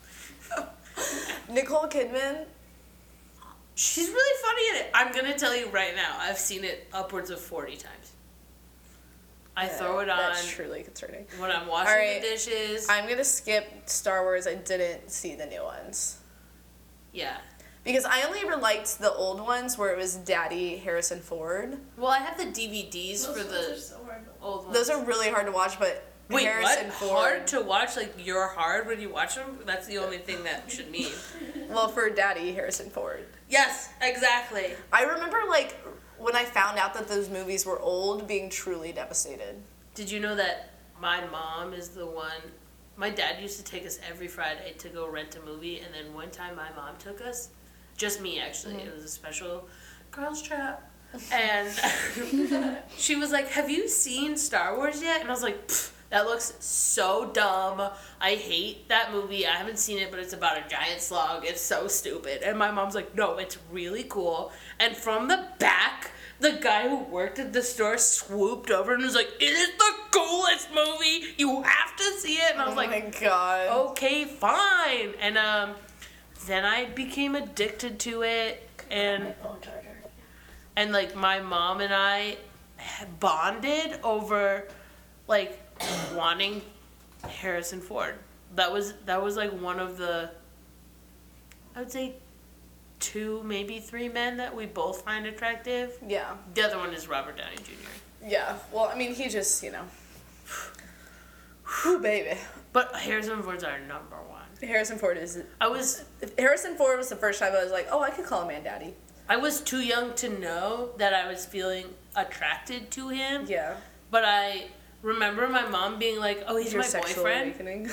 Speaker 1: Nicole Kidman.
Speaker 2: She's really funny in it. I'm gonna tell you right now. I've seen it upwards of forty times. I throw it on
Speaker 1: That's truly concerning.
Speaker 2: when I'm washing
Speaker 1: All right.
Speaker 2: the dishes.
Speaker 1: I'm gonna skip Star Wars. I didn't see the new ones
Speaker 2: yeah.
Speaker 1: because I only ever liked the old ones where it was Daddy Harrison Ford.
Speaker 2: Well, I have the D V Ds for
Speaker 3: Those ones
Speaker 2: the
Speaker 3: are so hard to
Speaker 2: old ones.
Speaker 1: Those are really hard to watch, but
Speaker 2: Wait,
Speaker 1: Harrison
Speaker 2: what?
Speaker 1: Ford.
Speaker 2: Hard to watch? Like you're hard when you watch them? That's the only thing that should mean.
Speaker 1: Well, for Daddy Harrison Ford.
Speaker 2: Yes, exactly.
Speaker 1: I remember like when I found out that those movies were old, being truly devastated.
Speaker 2: Did you know that my mom is the one? My dad used to take us every Friday to go rent a movie, and then one time my mom took us, just me actually.
Speaker 1: Mm-hmm.
Speaker 2: It was a special girls trip, and she was like, "Have you seen Star Wars yet?" And I was like, "Pfft, that looks so dumb. I hate that movie. I haven't seen it, but it's about a giant slug. It's so stupid." And my mom's like, "No, it's really cool." And from the back, the guy who worked at the store swooped over and was like, "It is the coolest movie. You have to see it." And I was
Speaker 1: Oh
Speaker 2: like,
Speaker 1: my god.
Speaker 2: "Okay, fine." And um, then I became addicted to it, and
Speaker 3: phone charger.
Speaker 2: and like my mom and I bonded over like wanting Harrison Ford. That was that was like one of the, I would say, two maybe three men that we both find attractive.
Speaker 1: Yeah.
Speaker 2: The other one is Robert Downey Junior
Speaker 1: Yeah. Well, I mean, he just, you know. Whew, baby.
Speaker 2: But Harrison Ford's our number one.
Speaker 1: Harrison Ford is.
Speaker 2: I was
Speaker 1: Harrison Ford was the first time I was like, oh, I could call a man daddy.
Speaker 2: I was too young to know that I was feeling attracted to him.
Speaker 1: Yeah.
Speaker 2: But I remember my mom being like, "Oh, he's
Speaker 1: Your
Speaker 2: my
Speaker 1: sexual
Speaker 2: boyfriend."
Speaker 1: awakening.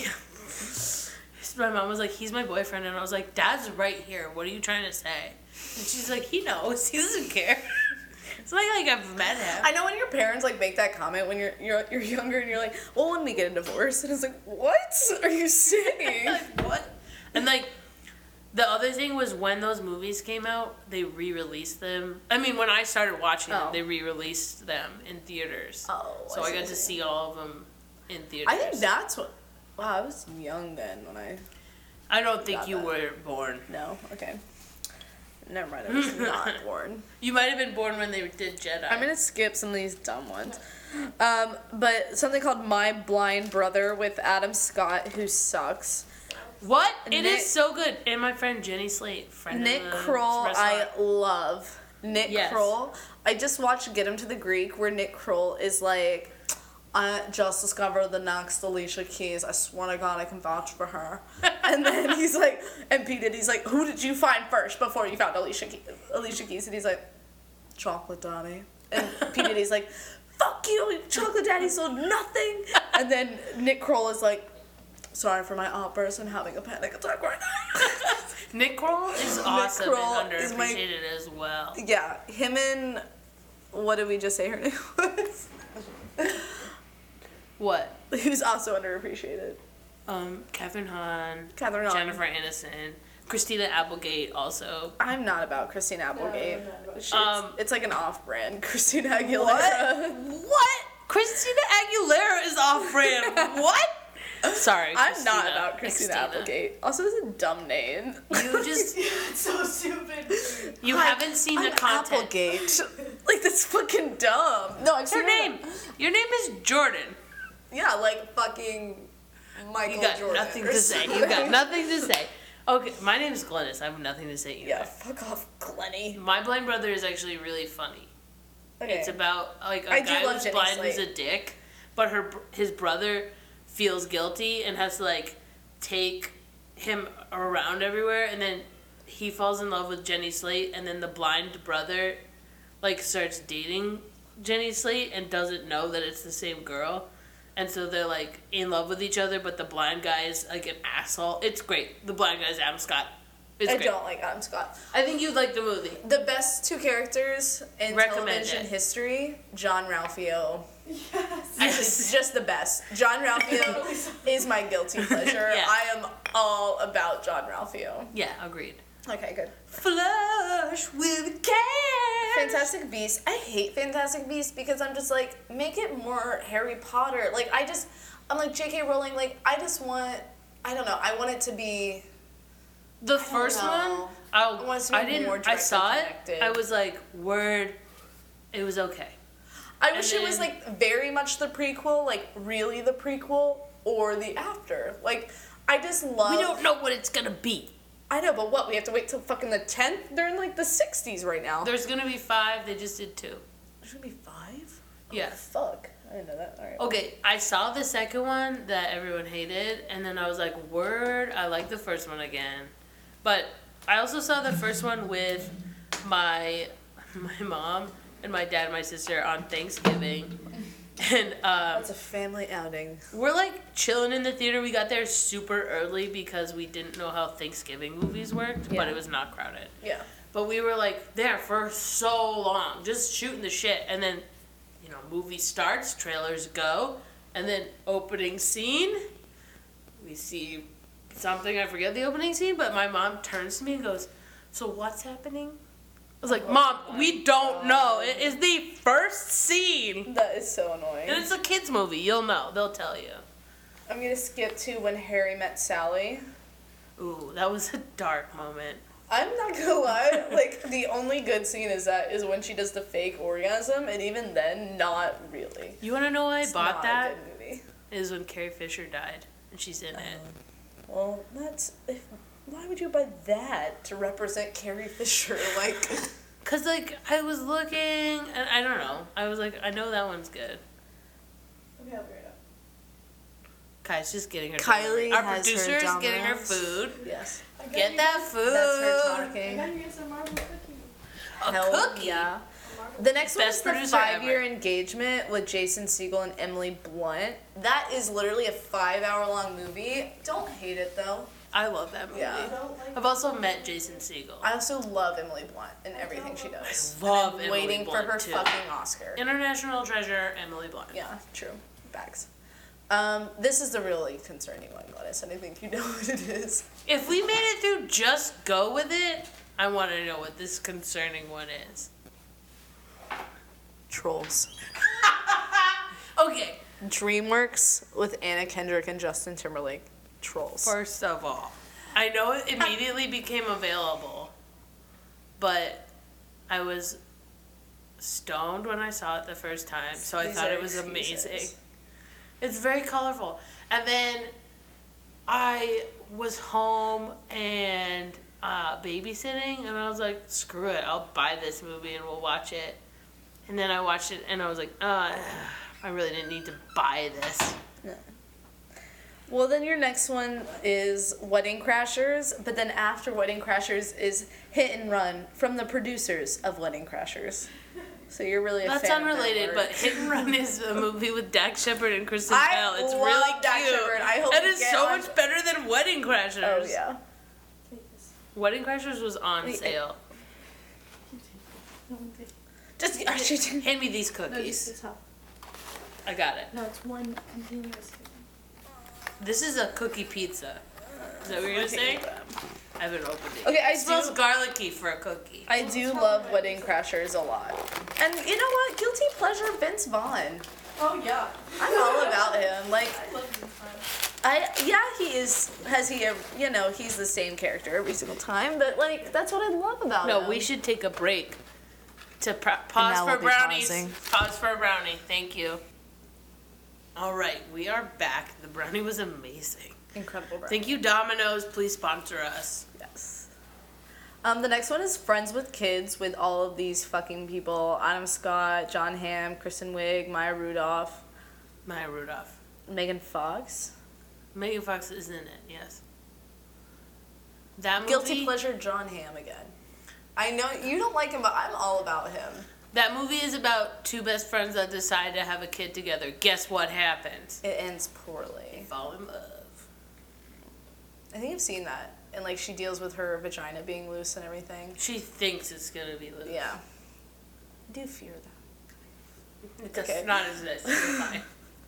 Speaker 2: My mom was like, "He's my boyfriend," and I was like, "Dad's right here. What are you trying to say?" And she's like, "He knows. He doesn't care." It's like like I've met him.
Speaker 1: I know when your parents like make that comment when you're you're you're younger and you're like, well, when we get a divorce, and it's like, what are you saying?
Speaker 2: Like, what? And like, The other thing was when those movies came out, they re-released them. I mean, when I started watching
Speaker 1: Oh.
Speaker 2: them, they re-released them in theaters.
Speaker 1: Oh,
Speaker 2: So
Speaker 1: I
Speaker 2: I
Speaker 1: see,
Speaker 2: got
Speaker 1: I
Speaker 2: to
Speaker 1: see.
Speaker 2: see all of them in theaters.
Speaker 1: I think that's what. Wow, I was young then when I.
Speaker 2: I don't think
Speaker 1: got
Speaker 2: you
Speaker 1: that.
Speaker 2: were born.
Speaker 1: No, okay. Never mind, I was not born.
Speaker 2: You might have been born when they did Jedi.
Speaker 1: I'm gonna skip some of these dumb ones. Um, but something called My Blind Brother with Adam Scott, who sucks.
Speaker 2: What? It
Speaker 1: Nick-
Speaker 2: is so good. And my friend Jenny Slate, friend
Speaker 1: Nick
Speaker 2: of the
Speaker 1: Kroll, I
Speaker 2: restaurant.
Speaker 1: love. Nick
Speaker 2: Yes.
Speaker 1: Kroll. I just watched Get Him to the Greek, where Nick Kroll is like, I just discovered the next Alicia Keys. I swear to God, I can vouch for her. And then he's like, and P Diddy's like, who did you find first before you found Alicia Keys? Alicia Keys, and he's like, Chocolate Daddy. And P Diddy's like, fuck you, Chocolate Daddy sold nothing. And then Nick Kroll is like, sorry for my outburst and having a panic attack right now.
Speaker 2: Nick Kroll is awesome
Speaker 1: Kroll
Speaker 2: and
Speaker 1: is my-
Speaker 2: underappreciated as well.
Speaker 1: Yeah, him and what did we just say her name was?
Speaker 2: What?
Speaker 1: Who's also underappreciated.
Speaker 2: Um, Kevin Hahn,
Speaker 1: Catherine Hahn.
Speaker 2: Jennifer Aniston, Christina Applegate also.
Speaker 1: I'm not about Christina Applegate.
Speaker 3: I'm not about-
Speaker 1: She's-
Speaker 2: Um,
Speaker 1: it's like an off-brand Christina Aguilera.
Speaker 2: What? Christina Aguilera is off-brand. What? Sorry,
Speaker 1: I'm not
Speaker 2: Christina.
Speaker 1: about Christina
Speaker 2: Christina.
Speaker 1: Applegate. Also, it's a dumb name.
Speaker 2: You just
Speaker 3: It's so stupid.
Speaker 2: you
Speaker 1: Hi,
Speaker 2: haven't seen
Speaker 1: I'm
Speaker 2: the content.
Speaker 1: Applegate. Like that's fucking dumb. No, I've
Speaker 2: What's your
Speaker 1: seen
Speaker 2: name? Your name is Jordan.
Speaker 1: Yeah, like fucking Michael
Speaker 2: You got
Speaker 1: Jordan.
Speaker 2: nothing
Speaker 1: or
Speaker 2: to say. You
Speaker 1: something.
Speaker 2: got nothing to say. Okay, my name is Glennis. I have nothing to say either.
Speaker 1: Yeah, fuck off, Glenny.
Speaker 2: My blind brother is actually really funny.
Speaker 1: Okay.
Speaker 2: It's about like a
Speaker 1: I do
Speaker 2: guy
Speaker 1: love
Speaker 2: who's
Speaker 1: Jenny
Speaker 2: blind
Speaker 1: Slate.
Speaker 2: who's a dick, but her br- his brother feels guilty and has to like take him around everywhere, and then he falls in love with Jenny Slate, and then the blind brother like starts dating Jenny Slate and doesn't know that it's the same girl. And so they're like in love with each other, but the blind guy is like an asshole. It's great. The blind guy is Adam Scott. It's
Speaker 1: I
Speaker 2: great.
Speaker 1: don't like Adam Scott.
Speaker 2: I think you'd like the movie.
Speaker 1: The best two characters in
Speaker 2: Recommend
Speaker 1: television
Speaker 2: it.
Speaker 1: history, John Ralphio.
Speaker 3: Yes.
Speaker 1: It's just the best. John Ralphio is my guilty pleasure.
Speaker 2: Yeah.
Speaker 1: I am all about John Ralphio.
Speaker 2: Yeah, agreed.
Speaker 1: Okay, good.
Speaker 2: Flush with cash.
Speaker 1: Fantastic Beasts. I hate Fantastic Beasts because I'm just like, make it more Harry Potter. Like, I just, I'm like, J K Rowling, like, I just want, I don't know, I want it to be,
Speaker 2: The first
Speaker 1: know.
Speaker 2: one, I'll,
Speaker 1: I want it to be
Speaker 2: I didn't.
Speaker 1: more
Speaker 2: I
Speaker 1: directly
Speaker 2: saw
Speaker 1: connected.
Speaker 2: it. I was like, word. It was okay.
Speaker 1: I
Speaker 2: And
Speaker 1: wish it was
Speaker 2: then-
Speaker 1: like very much the prequel, like really the prequel, or the after. Like, I just love.
Speaker 2: We don't know what it's gonna be.
Speaker 1: I know, but what? We have to wait till fucking the tenth? They're in like the sixties right now.
Speaker 2: There's gonna be five. They just did two.
Speaker 1: There's gonna be five?
Speaker 2: Yeah.
Speaker 1: Oh, fuck. I didn't know that. Alright.
Speaker 2: Okay, I saw the second one that everyone hated, and then I was like, word, I like the first one again. But I also saw the first one with my my mom and my dad and my sister on Thanksgiving. And um,
Speaker 1: That's a family outing.
Speaker 2: we're like chilling in the theater. We got there super early because we didn't know how Thanksgiving movies worked,
Speaker 1: Yeah.
Speaker 2: but it was not crowded.
Speaker 1: Yeah.
Speaker 2: But we were like there for so long, just shooting the shit. And then, you know, movie starts, trailers go, and then opening scene, we see something, I forget the opening scene, but my mom turns to me and goes, so what's happening? I was like,
Speaker 1: Oh
Speaker 2: Mom,
Speaker 1: my
Speaker 2: we don't
Speaker 1: God.
Speaker 2: know. It is the first scene.
Speaker 1: That is so annoying.
Speaker 2: And it's a kid's movie. You'll know. They'll tell you.
Speaker 1: I'm gonna skip to when Harry met Sally.
Speaker 2: Ooh, that was a dark moment.
Speaker 1: I'm not gonna lie, like the only good scene is that is when she does the fake orgasm, and even then, not really.
Speaker 2: You want to know why I
Speaker 1: It's
Speaker 2: bought
Speaker 1: not
Speaker 2: that?
Speaker 1: a good movie.
Speaker 2: Is when Carrie Fisher died, and she's in it.
Speaker 1: Well, that's if, why would you buy that to represent Carrie Fisher? Like,
Speaker 2: Cause like I was looking, and I don't know. I was like, I know that one's good.
Speaker 3: Okay, I'll be right up.
Speaker 2: Kai's just getting her.
Speaker 1: Kylie
Speaker 2: Our
Speaker 1: has her
Speaker 2: producer is getting her
Speaker 1: Domino's.
Speaker 2: food.
Speaker 1: yes,
Speaker 3: I got
Speaker 2: Get
Speaker 3: you
Speaker 2: that
Speaker 3: guys-
Speaker 2: food.
Speaker 1: that's her
Speaker 3: I
Speaker 1: talking.
Speaker 3: got you guys a marble cookie.
Speaker 2: A
Speaker 1: Hell
Speaker 2: cookie.
Speaker 1: yeah.
Speaker 3: A marble
Speaker 1: The next one
Speaker 2: Best
Speaker 1: is the
Speaker 2: producer
Speaker 1: five-year
Speaker 2: ever.
Speaker 1: engagement with Jason Segel and Emily Blunt. That is literally a five-hour-long movie. Don't hate it though.
Speaker 2: I love that movie.
Speaker 1: Yeah.
Speaker 3: I don't like
Speaker 2: I've also met Jason Segel.
Speaker 1: I also love Emily Blunt and everything she does.
Speaker 2: I love
Speaker 1: And I'm
Speaker 2: Emily
Speaker 1: waiting
Speaker 2: Blunt,
Speaker 1: for her
Speaker 2: too.
Speaker 1: fucking Oscar.
Speaker 2: International treasure Emily Blunt.
Speaker 1: Yeah, true. Bags. Um, this is the really concerning one, Gladys, and I think you know what it is.
Speaker 2: If we made it through just go with it, I want to know what this concerning one is.
Speaker 1: Trolls.
Speaker 2: Okay.
Speaker 1: DreamWorks with Anna Kendrick and Justin Timberlake. Trolls.
Speaker 2: First of all, I know it immediately became available, but I was stoned when I saw it the first time, so I
Speaker 1: These
Speaker 2: thought
Speaker 1: are
Speaker 2: it was
Speaker 1: excuses.
Speaker 2: amazing. It's very colorful. And then I was home and uh, babysitting, and I was like, screw it, I'll buy this movie and we'll watch it. And then I watched it, and I was like, uh, I really didn't need to buy this.
Speaker 1: No. Well, then your next one is Wedding Crashers, but then after Wedding Crashers is Hit and Run from the producers of Wedding Crashers. So you're really a
Speaker 2: That's
Speaker 1: fan
Speaker 2: unrelated,
Speaker 1: of
Speaker 2: but
Speaker 1: that
Speaker 2: Hit and Run is a movie with Dax Shepard and Kristen
Speaker 1: I
Speaker 2: Bell. It's
Speaker 1: love
Speaker 2: really
Speaker 1: Dax
Speaker 2: cute.
Speaker 1: Shepard. I hope
Speaker 2: It
Speaker 1: we
Speaker 2: is
Speaker 1: get
Speaker 2: so
Speaker 1: on-
Speaker 2: much better than Wedding Crashers.
Speaker 1: Oh yeah.
Speaker 3: Take this.
Speaker 2: Wedding Crashers was on
Speaker 1: Wait,
Speaker 2: sale.
Speaker 3: You take it. No one take it.
Speaker 1: Just actually.
Speaker 2: Hand me these
Speaker 3: No, this
Speaker 2: cookies.
Speaker 3: is how.
Speaker 2: I got it.
Speaker 3: No, it's one continuous thing.
Speaker 2: This is a cookie pizza. Is that what you're gonna say? I haven't opened it.
Speaker 1: Okay, I
Speaker 2: It smells
Speaker 1: do-
Speaker 2: garlicky for a cookie.
Speaker 1: I do love Wedding Crashers a lot. And you know what? Guilty pleasure Vince Vaughn.
Speaker 3: Oh yeah.
Speaker 1: I'm all about him. Like
Speaker 3: I love this time.
Speaker 1: I yeah, he is has he ever, you know, he's the same character every single time, but like that's what I love about him.
Speaker 2: No, we should take a break to pr- pause
Speaker 1: now
Speaker 2: for
Speaker 1: we'll be
Speaker 2: brownies.
Speaker 1: pausing.
Speaker 2: Pause for a brownie. Thank you. All right, we are back. The brownie was amazing.
Speaker 1: Incredible brand.
Speaker 2: Thank you, Domino's. Please sponsor us.
Speaker 1: Yes. Um, the next one is Friends with Kids with all of these fucking people. Adam Scott, John Hamm, Kristen Wiig, Maya Rudolph,
Speaker 2: Maya Rudolph.
Speaker 1: Megan Fox.
Speaker 2: Megan Fox is in it, yes. That movie,
Speaker 1: Guilty pleasure John Hamm again. I know you don't like him, but I'm all about him.
Speaker 2: That movie is about two best friends that decide to have a kid together. Guess what happens?
Speaker 1: It ends poorly.
Speaker 2: Fall in love.
Speaker 1: I think I've seen that. And like she deals with her vagina being loose and everything.
Speaker 2: She thinks it's gonna be loose.
Speaker 1: Yeah. I do fear that.
Speaker 2: It does
Speaker 1: Okay.
Speaker 2: not exist. You're fine.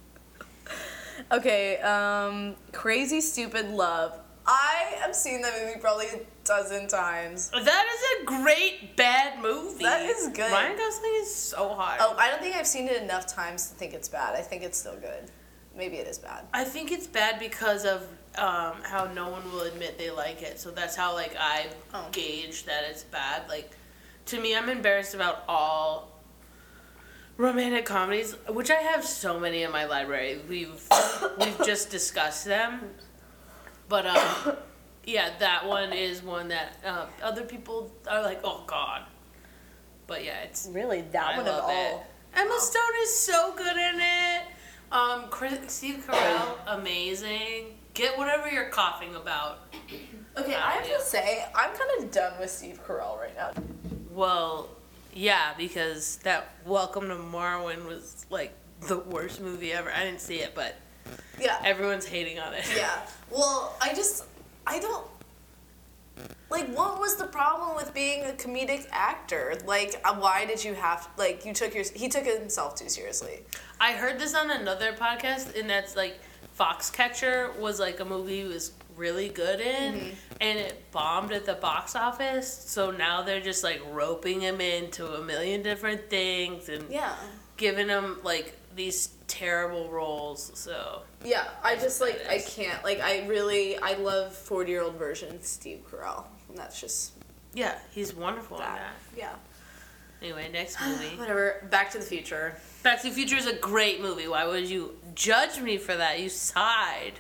Speaker 1: Okay, um, Crazy Stupid Love. I have seen that movie probably a dozen times.
Speaker 2: That is a great bad movie.
Speaker 1: That is good.
Speaker 2: Ryan Gosling is so hot.
Speaker 1: Oh, I don't think I've seen it enough times to think it's bad. I think it's still good. Maybe it is bad.
Speaker 2: I think it's bad because of um, how no one will admit they like it. So that's how like I
Speaker 1: Oh.
Speaker 2: gauge that it's bad. Like to me, I'm embarrassed about all romantic comedies, which I have so many in my library. We've we've just discussed them, but um, yeah, that one is one that um, other people are like, oh god. But yeah, it's
Speaker 1: Really, that
Speaker 2: I
Speaker 1: one of
Speaker 2: love
Speaker 1: all.
Speaker 2: it. Emma Stone is so good in it. Um, Chris, Steve Carell, amazing. Get whatever you're coughing about.
Speaker 1: Okay, I have to say, I'm kind of done with Steve Carell right now.
Speaker 2: Well, yeah, because that Welcome to Marwen was like the worst movie ever. I didn't see it, but
Speaker 1: Yeah.
Speaker 2: everyone's hating on it.
Speaker 1: Yeah. Well, I just, I don't, like, what was the problem with being a comedic actor? Like, uh, why did you have, like, you took your, he took himself too seriously.
Speaker 2: I heard this on another podcast, and that's like Foxcatcher was like a movie he was really good in,
Speaker 1: Mm-hmm.
Speaker 2: and it bombed at the box office. So now they're just like roping him into a million different things and
Speaker 1: Yeah.
Speaker 2: giving him like these terrible roles. So
Speaker 1: Yeah, I just, like, I
Speaker 2: Yes.
Speaker 1: can't, like, I really, I love forty-year-old version Steve Carell. And that's just
Speaker 2: yeah, he's wonderful in
Speaker 1: that.
Speaker 2: that.
Speaker 1: Yeah.
Speaker 2: Anyway, next movie.
Speaker 1: Whatever. Back to the Future.
Speaker 2: Back to the Future is a great movie. Why would you judge me for that? You sighed.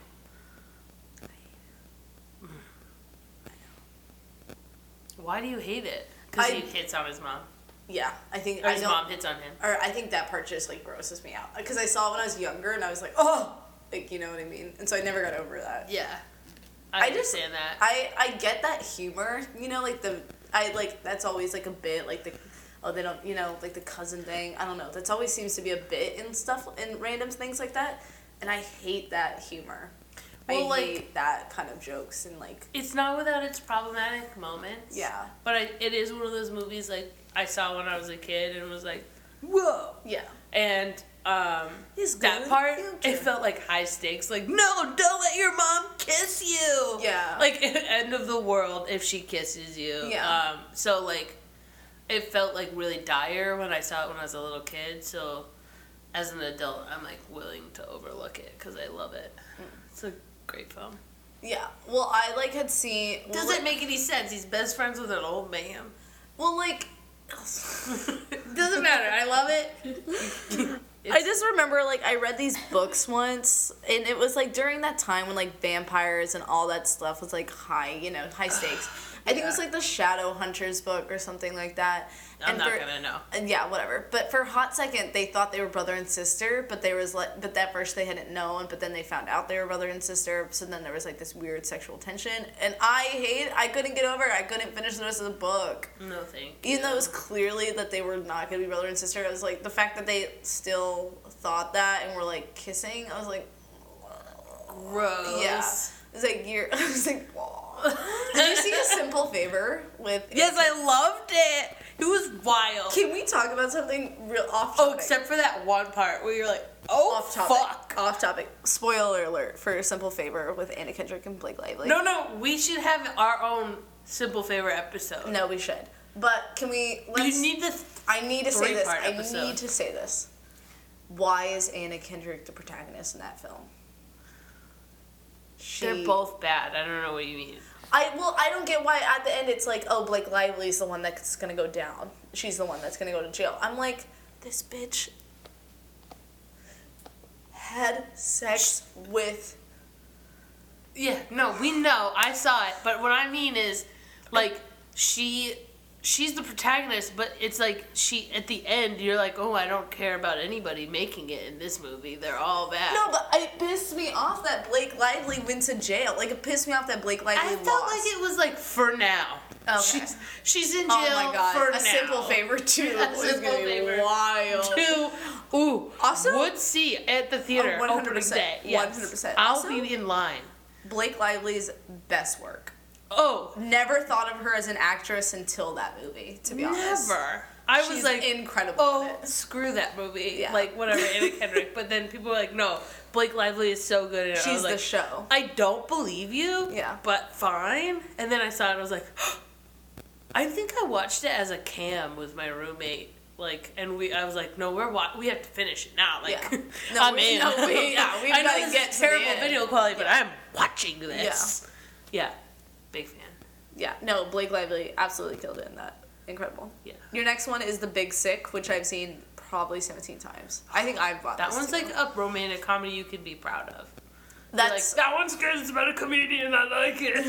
Speaker 2: Why do you hate it? Because
Speaker 1: I-
Speaker 2: he hits on his mom.
Speaker 1: Yeah, I think
Speaker 2: Or
Speaker 1: I
Speaker 2: his
Speaker 1: don't.
Speaker 2: mom hits on him.
Speaker 1: Or I think that part just like grosses me out because I saw it when I was younger and I was like, oh, like you know what I mean. And so I never got over that.
Speaker 2: Yeah. I,
Speaker 1: I just-
Speaker 2: understand that.
Speaker 1: I I get that humor, you know, like the I like that's always like a bit like the oh they don't you know like the cousin thing. I don't know. That's always seems to be a bit in stuff in random things like that, and I hate that humor.
Speaker 2: Well,
Speaker 1: I
Speaker 2: like-
Speaker 1: hate that kind of jokes and like
Speaker 2: It's not without its problematic moments.
Speaker 1: yeah
Speaker 2: But I, it is one of those movies like I saw when I was a kid and was like, whoa.
Speaker 1: yeah
Speaker 2: And um,
Speaker 1: He's going
Speaker 2: that
Speaker 1: to the
Speaker 2: part,
Speaker 1: future.
Speaker 2: it felt like high stakes. Like, no, don't let your mom kiss you.
Speaker 1: Yeah.
Speaker 2: Like, end of the world if she kisses you.
Speaker 1: Yeah.
Speaker 2: Um, so, like, it felt, like, really dire when I saw it when I was a little kid. So, as an adult, I'm, like, willing to overlook it because I love it. It's a great film.
Speaker 1: Yeah. Well, I like had seen. Well,
Speaker 2: Doesn't make any sense. He's best friends with an old man.
Speaker 1: Well, like.
Speaker 2: Doesn't matter. I love it.
Speaker 1: I just remember, like, I read these books once, and it was, like, during that time when, like, vampires and all that stuff was, like, high, you know, high stakes. I think it was, like, the Shadow Hunters book or something like that.
Speaker 2: I'm
Speaker 1: and
Speaker 2: not
Speaker 1: for,
Speaker 2: gonna know.
Speaker 1: And yeah, whatever. But for a hot second, they thought they were brother and sister, but they was like, but at first they hadn't known, but then they found out they were brother and sister, so then there was, like, this weird sexual tension, and I hate, I couldn't get over it. I couldn't finish the rest of the book.
Speaker 2: No, thank you.
Speaker 1: Even though it was clearly that they were not going to be brother and sister, I was like, the fact that they still thought that and were, like, kissing, I was like,
Speaker 2: Gross.
Speaker 1: yeah. It was like, you're, I was like, whoa. Did you see A Simple Favor with...
Speaker 2: Yes, I loved it. It was wild.
Speaker 1: Can we talk about something real off
Speaker 2: Oh,
Speaker 1: topic?
Speaker 2: except for that one part where you're like, oh,
Speaker 1: off topic.
Speaker 2: fuck.
Speaker 1: Off topic. Spoiler alert for A Simple Favor with Anna Kendrick and Blake Lively.
Speaker 2: No, no, we should have our own Simple Favor episode.
Speaker 1: No, we should. But can we... Let's,
Speaker 2: You need the...
Speaker 1: I need to say this.
Speaker 2: three-part
Speaker 1: I
Speaker 2: episode.
Speaker 1: need to say this. Why is Anna Kendrick the protagonist in that film? She,
Speaker 2: They're both bad. I don't know what you mean.
Speaker 1: I well, I don't get why at the end it's like, oh, Blake Lively's the one that's gonna go down. She's the one that's gonna go to jail. I'm like, this bitch had sex with.
Speaker 2: Yeah, no, we know. I saw it. But what I mean is, like, she... She's the protagonist, but it's like she at the end you're like, oh, I don't care about anybody making it in this movie. They're all bad.
Speaker 1: No, but it pissed me off that Blake Lively went to jail. Like, it pissed me off that Blake Lively
Speaker 2: I
Speaker 1: lost.
Speaker 2: felt like it was like for now.
Speaker 1: Okay.
Speaker 2: She's she's in jail
Speaker 1: Oh my god,
Speaker 2: for
Speaker 1: A
Speaker 2: now.
Speaker 1: Simple Favor two
Speaker 2: A
Speaker 1: is
Speaker 2: Simple
Speaker 1: gonna be
Speaker 2: Favor.
Speaker 1: wild.
Speaker 2: Two. Ooh.
Speaker 1: Also-
Speaker 2: would see at the theater
Speaker 1: Oh, one hundred
Speaker 2: opening
Speaker 1: percent.
Speaker 2: day. Yes.
Speaker 1: one hundred percent.
Speaker 2: I'll
Speaker 1: Also-
Speaker 2: be in line.
Speaker 1: Blake Lively's best work.
Speaker 2: Oh,
Speaker 1: Never thought of her as an actress until that movie, to be honest.
Speaker 2: never. I was
Speaker 1: She's
Speaker 2: like,
Speaker 1: incredible in
Speaker 2: oh,
Speaker 1: it.
Speaker 2: screw that movie.
Speaker 1: Yeah.
Speaker 2: Like whatever, Anna Kendrick. But then people were like, no, Blake Lively is so good in it. I
Speaker 1: She's
Speaker 2: was
Speaker 1: the
Speaker 2: like,
Speaker 1: show.
Speaker 2: I don't believe you.
Speaker 1: Yeah.
Speaker 2: But fine. And then I saw it and I was like, I think I watched it as a cam with my roommate. Like, and we, I was like, no, we're wa- we have to finish it now. Like,
Speaker 1: Yeah. No,
Speaker 2: I'm
Speaker 1: we-
Speaker 2: in.
Speaker 1: no, we- yeah, we've
Speaker 2: I know
Speaker 1: gotta
Speaker 2: this
Speaker 1: get
Speaker 2: is
Speaker 1: to the
Speaker 2: terrible
Speaker 1: end.
Speaker 2: video quality, but
Speaker 1: Yeah.
Speaker 2: I'm watching this. Yeah. Big fan.
Speaker 1: Yeah, no, Blake Lively absolutely killed it in that. Incredible.
Speaker 2: Yeah.
Speaker 1: Your next one is The Big Sick, which I've seen probably seventeen times. I think I've bought
Speaker 2: That
Speaker 1: this
Speaker 2: one's
Speaker 1: too.
Speaker 2: like a romantic comedy you could be proud of.
Speaker 1: That's
Speaker 2: You're like, that one's good. It's about a comedian. I like it.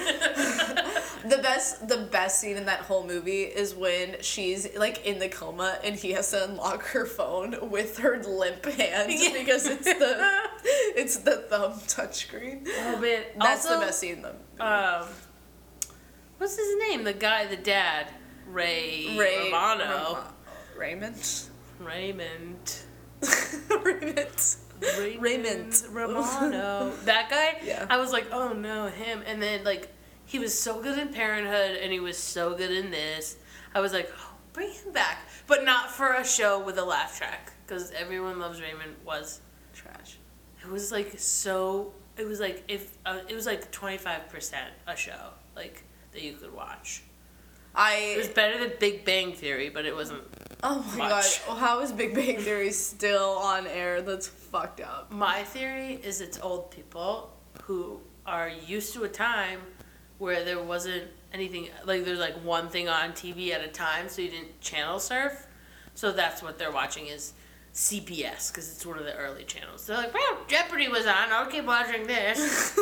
Speaker 1: the best. The best scene in that whole movie is when she's like in the coma and he has to unlock her phone with her limp hand
Speaker 2: Yeah.
Speaker 1: because it's the it's the thumb touchscreen.
Speaker 2: Oh man,
Speaker 1: That's
Speaker 2: also,
Speaker 1: the best scene in the movie.
Speaker 2: Um, what's his name? The guy, the dad, Ray,
Speaker 1: Ray
Speaker 2: Romano,
Speaker 1: Ram- Raymond.
Speaker 2: Raymond,
Speaker 1: Raymond.
Speaker 2: Raymond,
Speaker 1: Raymond.
Speaker 2: Romano. That guy.
Speaker 1: Yeah.
Speaker 2: I was like, oh no, him. And then like, he was so good in Parenthood, and he was so good in this. I was like, oh, bring him back, but not for a show with a laugh track, because Everyone Loves Raymond was
Speaker 1: Trash.
Speaker 2: It was like so. It was like if uh, it was like twenty five percent a show like that you could watch. It was
Speaker 1: I
Speaker 2: better than Big Bang Theory, but it wasn't.
Speaker 1: oh my
Speaker 2: much.
Speaker 1: god, how is Big Bang Theory still on air? That's fucked up.
Speaker 2: My theory is it's old people who are used to a time where there wasn't anything like there's like one thing on T V at a time, so you didn't channel surf. So that's what they're watching is C B S because it's one of the early channels. They're like, well, Jeopardy was on. I'll keep watching this.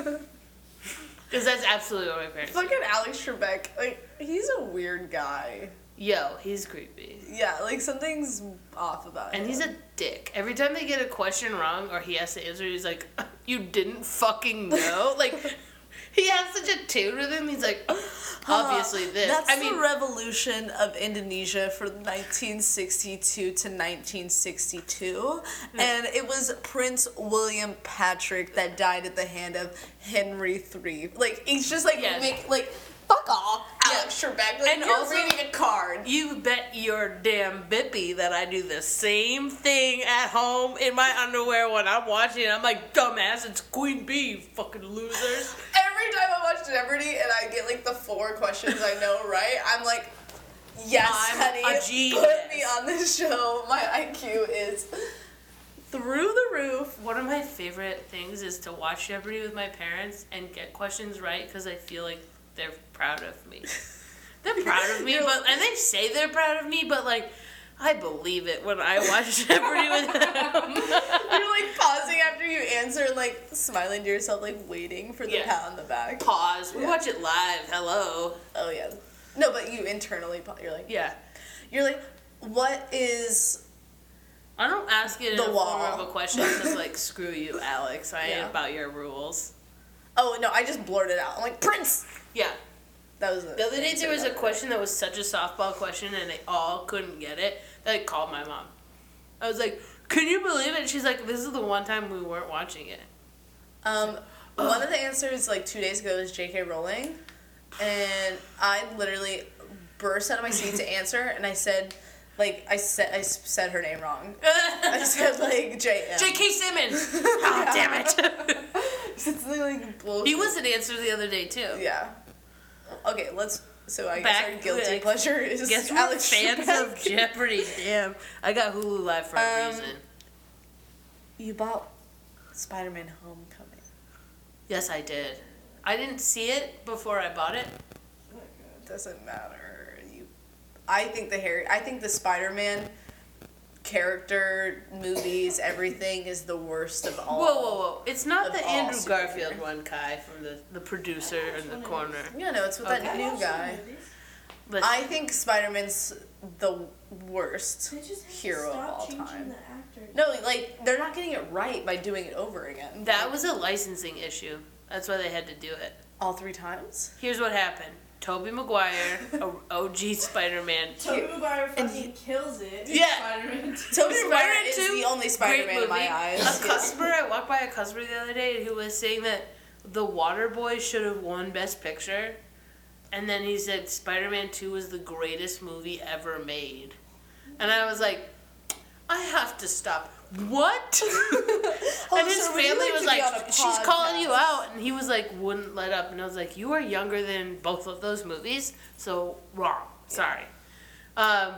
Speaker 2: Because that's absolutely what my parents do.
Speaker 1: Fucking Alex Trebek, like he's a weird guy.
Speaker 2: Yo, he's creepy.
Speaker 1: Yeah, like something's off about him.
Speaker 2: And he's a dick. Every time they get a question wrong or he has to answer, he's like, you didn't fucking know? Like, he has such a tune with him. He's like, obviously this.
Speaker 1: That's
Speaker 2: I mean,
Speaker 1: the revolution of Indonesia from nineteen sixty-two to nineteen sixty-two. And it was Prince William Patrick that died at the hand of Henry the Third. Like, he's just like,
Speaker 2: Yes.
Speaker 1: make, like, Fuck off,
Speaker 2: Yeah.
Speaker 1: Alex Trebek. Like,
Speaker 2: And
Speaker 1: you're
Speaker 2: also-
Speaker 1: reading a card.
Speaker 2: You bet your damn bippy that I do the same thing at home in my underwear when I'm watching it. I'm like, dumbass, it's Queen Bee, you fucking losers.
Speaker 1: Every time I watch Jeopardy and I get like the four questions I know right, I'm like, yes,
Speaker 2: I'm
Speaker 1: honey,
Speaker 2: a genius.
Speaker 1: put me on this show. My I Q is through the roof.
Speaker 2: One of my favorite things is to watch Jeopardy with my parents and get questions right because I feel like they're proud of me. They're proud of me,
Speaker 1: You're-
Speaker 2: but and they say they're proud of me, but like I believe it when I watch Jeopardy with them.
Speaker 1: You're like pausing after you answer and like smiling to yourself, like waiting for the
Speaker 2: Yeah.
Speaker 1: pat on the back.
Speaker 2: Pause. We
Speaker 1: Yeah.
Speaker 2: watch it live. Hello.
Speaker 1: Oh yeah. No, but you internally, pa- you're like,
Speaker 2: Yeah.
Speaker 1: you're like, what is?
Speaker 2: I don't ask it in
Speaker 1: The
Speaker 2: the
Speaker 1: wall.
Speaker 2: form of a question because, like, screw you, Alex. I
Speaker 1: Yeah.
Speaker 2: ain't about your rules.
Speaker 1: Oh no, I just blurted out. I'm like, Prince.
Speaker 2: Yeah.
Speaker 1: That was the,
Speaker 2: The other day
Speaker 1: answer
Speaker 2: there was
Speaker 1: to
Speaker 2: a
Speaker 1: that.
Speaker 2: question that was such a softball question and they all couldn't get it. They like, called my mom. I was like, can you believe it? And she's like, this is the one time we weren't watching it.
Speaker 1: Um, one of the answers like two days ago was J K Rowling, and I literally burst out of my seat to answer, and I said, like, I said I s- said her name wrong. I said like J M.
Speaker 2: J K. Simmons. Oh, damn it.
Speaker 1: It's like bullshit.
Speaker 2: He was an answer the other day too.
Speaker 1: Yeah. Okay, let's. So I
Speaker 2: Back-
Speaker 1: guess our guilty
Speaker 2: like,
Speaker 1: pleasure is
Speaker 2: Guess we're
Speaker 1: Alex
Speaker 2: fans
Speaker 1: Trebek.
Speaker 2: of Jeopardy. Damn. I got Hulu Live for a
Speaker 1: Um,
Speaker 2: reason.
Speaker 1: You bought Spider-Man: Homecoming.
Speaker 2: Yes, I did. I didn't see it before I bought it.
Speaker 1: Doesn't matter. You, I think the Harry. I think the Spider-Man character, movies, everything is the worst of all.
Speaker 2: Whoa, whoa, whoa. It's not
Speaker 1: Of
Speaker 2: the
Speaker 1: all
Speaker 2: Andrew
Speaker 1: superhero.
Speaker 2: Garfield one, Kai, from the, the producer in the corner.
Speaker 1: Yeah, no, it's with
Speaker 2: Okay.
Speaker 1: that new guy.
Speaker 2: But
Speaker 1: I think Spider-Man's the worst
Speaker 3: They just have to
Speaker 1: hero of
Speaker 3: stop
Speaker 1: all
Speaker 3: changing
Speaker 1: time.
Speaker 3: the actors.
Speaker 1: No, like they're not getting it right by doing it over again.
Speaker 2: that was a licensing issue. That's why they had to do it.
Speaker 1: all three times.
Speaker 2: Here's what happened. Tobey Maguire, a O G Spider-Man.
Speaker 3: Tobey Maguire
Speaker 1: And
Speaker 3: fucking kills it. in
Speaker 2: Yeah.
Speaker 3: Spider-Man two.
Speaker 1: Tobey Maguire
Speaker 2: Spider-Man
Speaker 1: is
Speaker 2: two,
Speaker 1: the only Spider-Man
Speaker 2: Great
Speaker 1: in my
Speaker 2: movie.
Speaker 1: eyes.
Speaker 2: A customer, I walked by a customer the other day who was saying that The Waterboy should have won Best Picture. And then he said Spider-Man two was the greatest movie ever made. And I was like, I have to stop. What?
Speaker 1: Oh,
Speaker 2: and his
Speaker 1: so would you
Speaker 2: family
Speaker 1: like
Speaker 2: was
Speaker 1: to be on a
Speaker 2: like, she's calling you
Speaker 1: podcast?"
Speaker 2: out. And he was like, wouldn't let up. And I was like, you are younger than both of those movies. So wrong. Sorry. Um,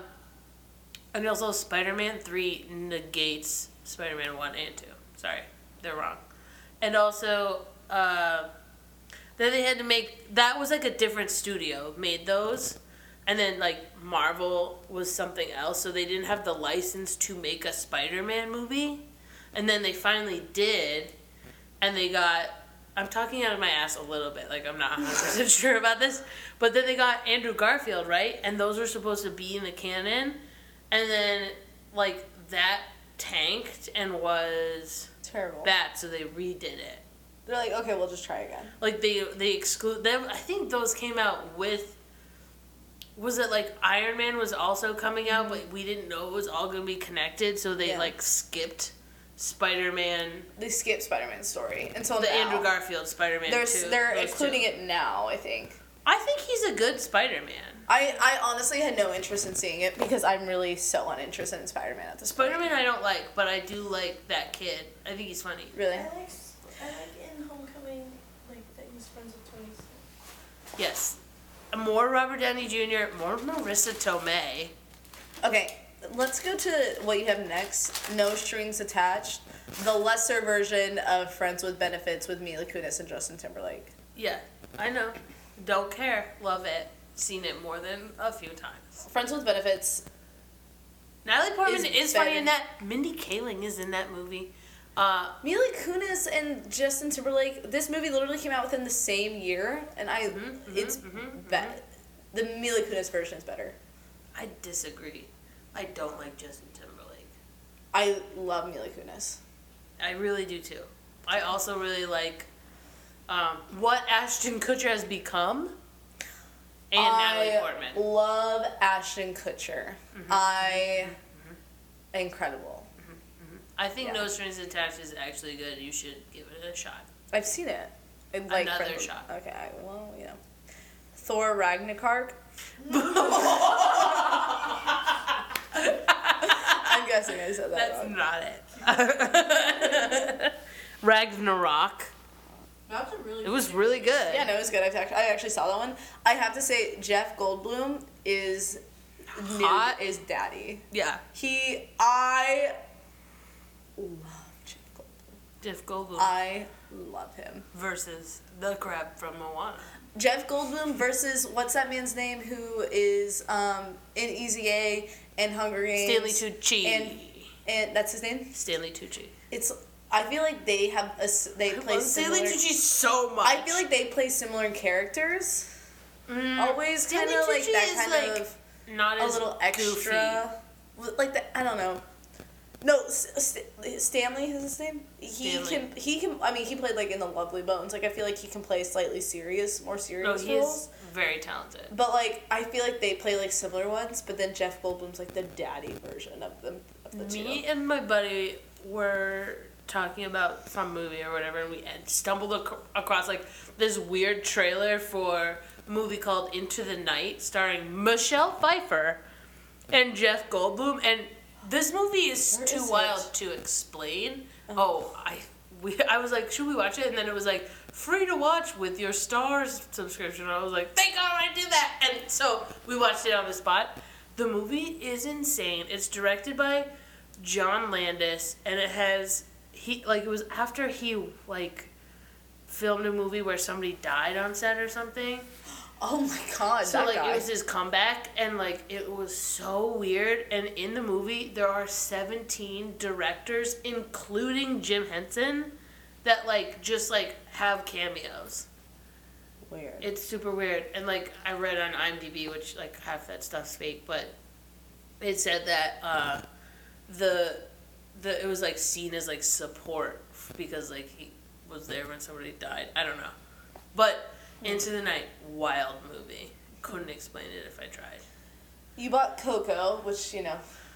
Speaker 2: and also Spider-Man three negates Spider-Man one and two. Sorry. They're wrong. And also, uh, then they had to make, that was like a different studio made those. And then, like, Marvel was something else, so they didn't have the license to make a Spider-Man movie. And then they finally did, and they got, I'm talking out of my ass a little bit, like, I'm not one hundred percent sure about this, but then they got Andrew Garfield, right? And those were supposed to be in the canon, and then, like, that tanked and was
Speaker 1: Terrible.
Speaker 2: bad, so they redid it.
Speaker 1: They're like, okay, we'll just try again.
Speaker 2: Like, they, they exclude, them. I think those came out with, was it like Iron Man was also coming out, but we didn't know it was all going to be connected, so they
Speaker 1: Yeah.
Speaker 2: like skipped Spider-Man,
Speaker 1: They skipped Spider-Man's story until
Speaker 2: the
Speaker 1: now.
Speaker 2: Andrew Garfield Spider-Man
Speaker 1: They're
Speaker 2: two.
Speaker 1: they're
Speaker 2: those
Speaker 1: including
Speaker 2: two.
Speaker 1: it now. I think.
Speaker 2: I think he's a good Spider-Man.
Speaker 1: I, I honestly had no interest in seeing it because I'm really so uninterested in Spider-Man at this point.
Speaker 2: Spider-Man I don't like, but I do like that kid. I think he's funny.
Speaker 1: Really?
Speaker 3: I like, I like in Homecoming, like, that he's friends with Tony Stark.
Speaker 2: Yes. More Robert Downey Junior, more Marissa Tomei.
Speaker 1: Okay, let's go to what you have next. No Strings Attached. The lesser version of Friends with Benefits with Mila Kunis and Justin Timberlake.
Speaker 2: Yeah, I know. Don't care. Love it. Seen it more than a few times.
Speaker 1: Friends with Benefits.
Speaker 2: Natalie Portman
Speaker 1: Is
Speaker 2: is, funny
Speaker 1: better.
Speaker 2: in that. Mindy Kaling is in that movie. Uh,
Speaker 1: Mila Kunis and Justin Timberlake. This movie literally came out within the same year, and I
Speaker 2: Mhm, mhm,
Speaker 1: it's
Speaker 2: mhm,
Speaker 1: be- the Mila Kunis version is better.
Speaker 2: I disagree. I don't like Justin Timberlake.
Speaker 1: I love Mila Kunis.
Speaker 2: I really do too. I also really like um, what Ashton Kutcher has become, and Natalie
Speaker 1: I
Speaker 2: Portman.
Speaker 1: love Ashton Kutcher.
Speaker 2: Mm-hmm.
Speaker 1: I incredible.
Speaker 2: I think
Speaker 1: yeah.
Speaker 2: No Strings Attached is actually good. You should give it a shot.
Speaker 1: I've seen it. In, like,
Speaker 2: Another
Speaker 1: Friends with-
Speaker 2: shot.
Speaker 1: Okay, I, well, you know. Thor Ragnarok. I'm guessing I said that
Speaker 2: That's
Speaker 1: wrong.
Speaker 2: not it. Ragnarok.
Speaker 3: That's a really
Speaker 2: It was
Speaker 3: good
Speaker 2: really good.
Speaker 1: Yeah, no, it was good. I've actually, I actually saw that one. I have to say, Jeff Goldblum is new,
Speaker 2: Hot.
Speaker 1: is daddy.
Speaker 2: Yeah.
Speaker 1: He, I love Jeff Goldblum.
Speaker 2: Jeff Goldblum
Speaker 1: I love him.
Speaker 2: versus the crab from Moana.
Speaker 1: Jeff Goldblum versus what's that man's name who is um, in Easy A and Hunger Games.
Speaker 2: Stanley Tucci.
Speaker 1: And and that's his name.
Speaker 2: Stanley Tucci.
Speaker 1: It's. I feel like they have a s- they
Speaker 2: I
Speaker 1: play
Speaker 2: love Stanley
Speaker 1: similar.
Speaker 2: Tucci so much.
Speaker 1: I feel like they play similar characters.
Speaker 2: Mm,
Speaker 1: Always kind
Speaker 2: Stanley
Speaker 1: of like
Speaker 2: Tucci
Speaker 1: that
Speaker 2: is,
Speaker 1: kind
Speaker 2: like,
Speaker 1: of
Speaker 2: not
Speaker 1: a
Speaker 2: as
Speaker 1: little
Speaker 2: goofy.
Speaker 1: extra. Like the I don't know. No, S- St- Stanley is his name. He
Speaker 2: Stanley.
Speaker 1: can he can. I mean, he played like in the Lovely Bones. Like I feel like he can play slightly serious, more
Speaker 2: No,
Speaker 1: serious
Speaker 2: he
Speaker 1: roles.
Speaker 2: is very talented.
Speaker 1: But like I feel like they play like similar ones. But then Jeff Goldblum's like the daddy version of them of the
Speaker 2: Me
Speaker 1: two.
Speaker 2: and my buddy were talking about some movie or whatever, and we had stumbled ac- across like this weird trailer for a movie called Into the Night, starring Michelle Pfeiffer and Jeff Goldblum. And this movie is
Speaker 1: Where
Speaker 2: too
Speaker 1: is
Speaker 2: wild
Speaker 1: it?
Speaker 2: to explain. Oh, I we I was like, should we watch it? And then it was like free to watch with your Stars subscription. I was like, thank God I did that. And so we watched it on the spot. The movie is insane. It's directed by John Landis, and it has he like it was after he like filmed a movie where somebody died on set or something.
Speaker 1: Oh my god,
Speaker 2: So
Speaker 1: that
Speaker 2: like
Speaker 1: guy.
Speaker 2: it was his comeback, and like it was so weird. And in the movie there are seventeen directors, including Jim Henson, that like just like have cameos.
Speaker 1: Weird.
Speaker 2: It's super weird. And like I read on IMDb, which like half that stuff's fake, but it said that uh, the the it was like seen as like support because like he was there when somebody died. I don't know, but Into the Night, wild movie. Couldn't explain it if I tried.
Speaker 1: You bought Coco, which you know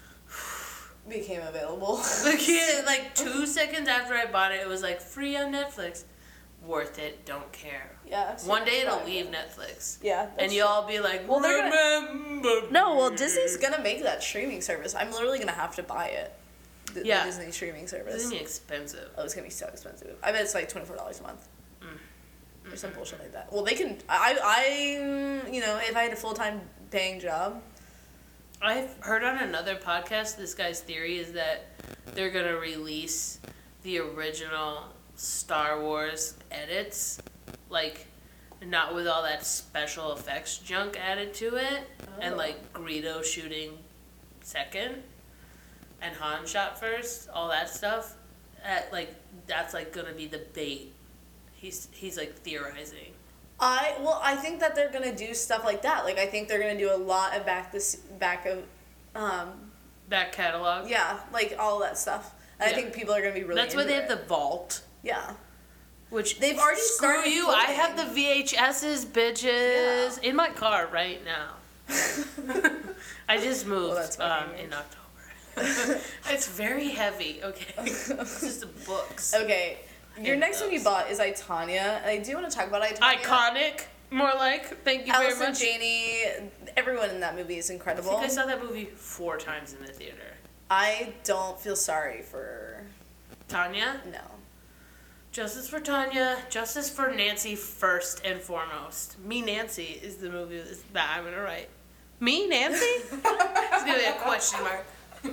Speaker 1: became available.
Speaker 2: Like, yeah, like two seconds after I bought it, it was like free on Netflix. Worth it. Don't care.
Speaker 1: Yeah. I've seen
Speaker 2: One day
Speaker 1: it.
Speaker 2: it'll leave Netflix.
Speaker 1: Yeah.
Speaker 2: And you'll all be like,
Speaker 1: Well, they're
Speaker 2: remember.
Speaker 1: No, well,
Speaker 2: me."
Speaker 1: Disney's gonna make that streaming service. I'm literally gonna have to buy it. The, the
Speaker 2: Yeah.
Speaker 1: Disney streaming service.
Speaker 2: It's gonna be expensive.
Speaker 1: Oh, it's gonna be so expensive. I bet it's like twenty four dollars a month.
Speaker 2: Mm.
Speaker 1: Or some bullshit like that. Well, they can. I, I, you know, if I had a full time paying job.
Speaker 2: I've heard on another podcast, this guy's theory is that they're gonna release the original Star Wars edits, like not with all that special effects junk added to it, and
Speaker 1: Oh.
Speaker 2: like Greedo shooting second, and Han shot first, all that stuff. At, like that's like gonna be the bait. He's he's like theorizing.
Speaker 1: I well, I think that they're gonna do stuff like that. Like I think they're gonna do a lot of back this back of, um,
Speaker 2: Back catalog.
Speaker 1: yeah, like all that stuff. And
Speaker 2: Yeah.
Speaker 1: I think people are gonna be really.
Speaker 2: That's why
Speaker 1: into
Speaker 2: they have
Speaker 1: it.
Speaker 2: the vault.
Speaker 1: Yeah.
Speaker 2: Which
Speaker 1: They've already
Speaker 2: screw
Speaker 1: started
Speaker 2: you. I
Speaker 1: coding.
Speaker 2: have the V H S's, bitches, in my car right now. I just moved
Speaker 1: that's
Speaker 2: um,
Speaker 1: fucking
Speaker 2: in October. It's very heavy. Okay, it's just the books.
Speaker 1: Okay. Your
Speaker 2: And
Speaker 1: next one you
Speaker 2: those.
Speaker 1: bought is I, Tanya, and I do want to talk about I, Tanya.
Speaker 2: Iconic, more like. Thank you
Speaker 1: Allison
Speaker 2: very much.
Speaker 1: Janney, everyone in that movie is
Speaker 2: I
Speaker 1: incredible.
Speaker 2: think I saw that movie four times in the theater.
Speaker 1: I don't feel sorry for
Speaker 2: Tanya,
Speaker 1: no.
Speaker 2: justice for Tanya, justice for Nancy first and foremost. Me Nancy is the movie that I'm gonna write. Me Nancy? It's gonna be a question mark.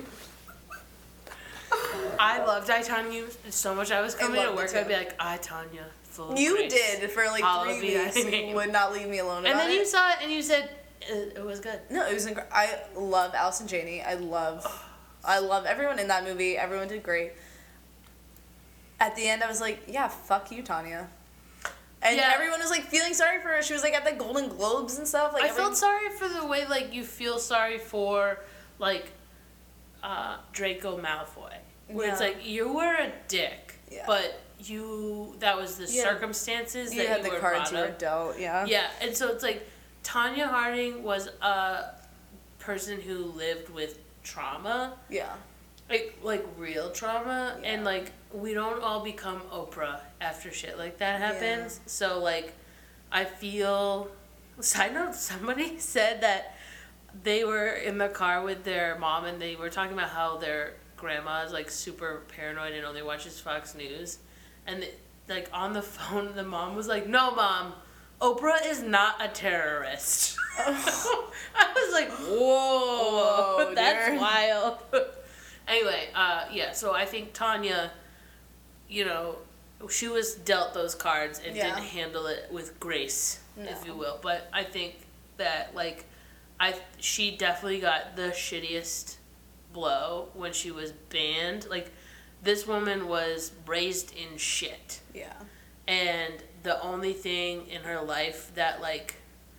Speaker 2: I loved I, Tanya so much. I was coming to
Speaker 1: loved it
Speaker 2: work.
Speaker 1: too.
Speaker 2: I'd be like, I, Tanya, full of
Speaker 1: You
Speaker 2: grace.
Speaker 1: did for like
Speaker 2: Hallowed
Speaker 1: three
Speaker 2: be thy
Speaker 1: weeks. You
Speaker 2: name.
Speaker 1: would not leave me alone
Speaker 2: And
Speaker 1: about
Speaker 2: then you
Speaker 1: it.
Speaker 2: saw it and you said it, it was good.
Speaker 1: No, it was. Inc- I love Allison Janney. I love, I love everyone in that movie. Everyone did great. At the end, I was like, yeah, fuck you, Tanya. And
Speaker 2: Yeah.
Speaker 1: everyone was like feeling sorry for her. She was like at the Golden Globes and stuff. Like
Speaker 2: I
Speaker 1: everyone-
Speaker 2: felt sorry for the way like you feel sorry for like uh, Draco Malfoy, where it's
Speaker 1: Yeah.
Speaker 2: like you were a dick,
Speaker 1: Yeah.
Speaker 2: but you that was the
Speaker 1: Yeah.
Speaker 2: circumstances
Speaker 1: You
Speaker 2: that
Speaker 1: had
Speaker 2: you
Speaker 1: the
Speaker 2: were
Speaker 1: cards
Speaker 2: brought
Speaker 1: you were
Speaker 2: up.
Speaker 1: dealt. Yeah.
Speaker 2: Yeah, and so it's like Tanya Harding was a person who lived with trauma,
Speaker 1: Yeah.
Speaker 2: like like real trauma,
Speaker 1: Yeah.
Speaker 2: and like we don't all become Oprah after shit like that happens. So like I feel Side note, somebody said that they were in the car with their mom and they were talking about how their grandma is like super paranoid and only watches Fox News. And they, like on the phone, the mom was like, "No, Mom, Oprah is not a terrorist." Oh. I was like, whoa, whoa that's dear. Wild. Anyway, uh, yeah, so I think Tanya, you know, she was dealt those cards and yeah. didn't handle it with grace, no. if you will. But I think that, like, I she definitely got the shittiest blow when she was banned. Like, this woman was raised in shit.
Speaker 1: Yeah.
Speaker 2: And the only thing in her life that, like,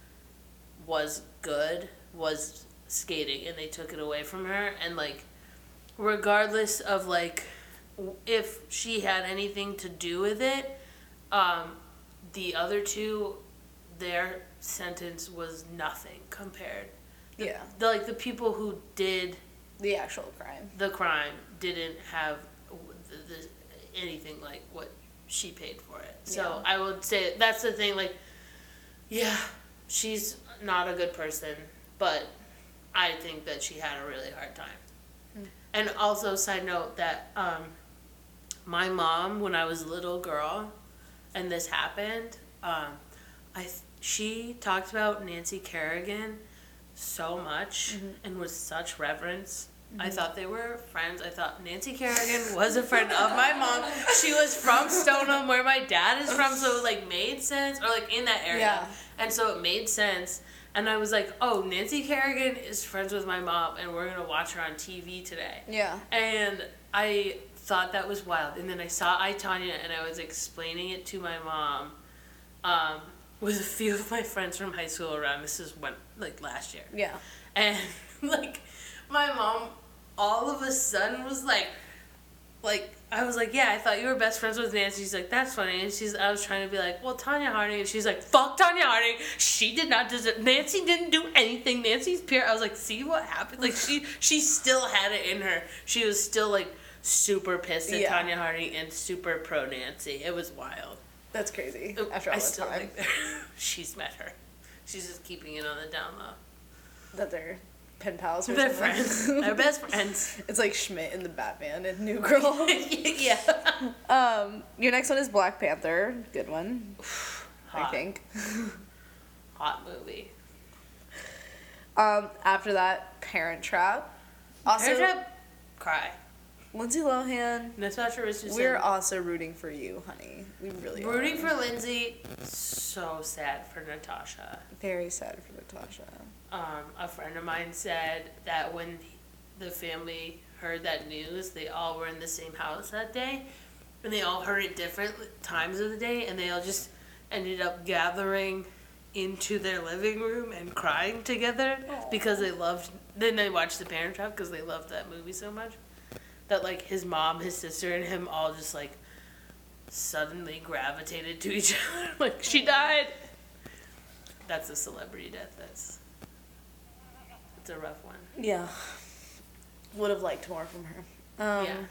Speaker 2: was good was skating, and they took it away from her. And, like, regardless of, like, if she had anything to do with it, um, the other two, their sentence was nothing compared. The,
Speaker 1: yeah.
Speaker 2: The, like, the people who did
Speaker 1: the actual crime.
Speaker 2: The crime didn't have the, the, anything like what she paid for it. So yeah. I would say that's the thing, like, yeah, she's not a good person, but I think that she had a really hard time. Mm. And also, side note, that um, my mom, when I was a little girl, and this happened, um, I she talked about Nancy Kerrigan so much mm-hmm. and with such reverence. Mm-hmm. I thought they were friends. I thought Nancy Kerrigan was a friend of my mom. She was from Stoneham, where my dad is from, so it, like, made sense, or, like, in that area.
Speaker 1: Yeah.
Speaker 2: And so it made sense. And I was like, oh, Nancy Kerrigan is friends with my mom, and we're going to watch her on T V today.
Speaker 1: Yeah.
Speaker 2: And I thought that was wild. And then I saw I, Tonya, and I was explaining it to my mom um, with a few of my friends from high school around. This is when, like, last year.
Speaker 1: Yeah.
Speaker 2: And, like, my mom all of a sudden was like, like, I was like, yeah, I thought you were best friends with Nancy. She's like, that's funny. And she's, I was trying to be like, well, Tonya Harding. And she's like, fuck Tonya Harding. She did not deserve, Nancy didn't do anything. Nancy's pure. I was like, see what happened? Like, she, she still had it in her. She was still, like, super pissed at yeah. Tonya Harding and super pro Nancy. It was wild.
Speaker 1: That's crazy. After all
Speaker 2: I
Speaker 1: that
Speaker 2: still
Speaker 1: time.
Speaker 2: think she's met her. She's just keeping it on the down low.
Speaker 1: That they're pen pals or
Speaker 2: They're
Speaker 1: something.
Speaker 2: friends. They're best friends.
Speaker 1: It's like Schmidt in the Batman and New Girl.
Speaker 2: Yeah.
Speaker 1: Um, your next one is Black Panther. Good one.
Speaker 2: Hot.
Speaker 1: I think.
Speaker 2: Hot movie.
Speaker 1: Um, after that, Parent Trap. Also,
Speaker 2: Parent Trap, cry.
Speaker 1: Lindsay Lohan.
Speaker 2: Natasha Richardson.
Speaker 1: We're also rooting for you, honey. We really
Speaker 2: are. Rooting
Speaker 1: are.
Speaker 2: for Lindsay. So sad for Natasha.
Speaker 1: Very sad for Natasha.
Speaker 2: Um, a friend of mine said that when the family heard that news, they all were in the same house that day, and they all heard it different times of the day, and they all just ended up gathering into their living room and crying together. Aww. Because they loved, then they watched The Parent Trap because they loved that movie so much, that, like, his mom, his sister, and him all just, like, suddenly gravitated to each other. Like, she died. That's a celebrity death. That's, it's a rough one.
Speaker 1: Yeah. Would have liked more from her. Um, yeah.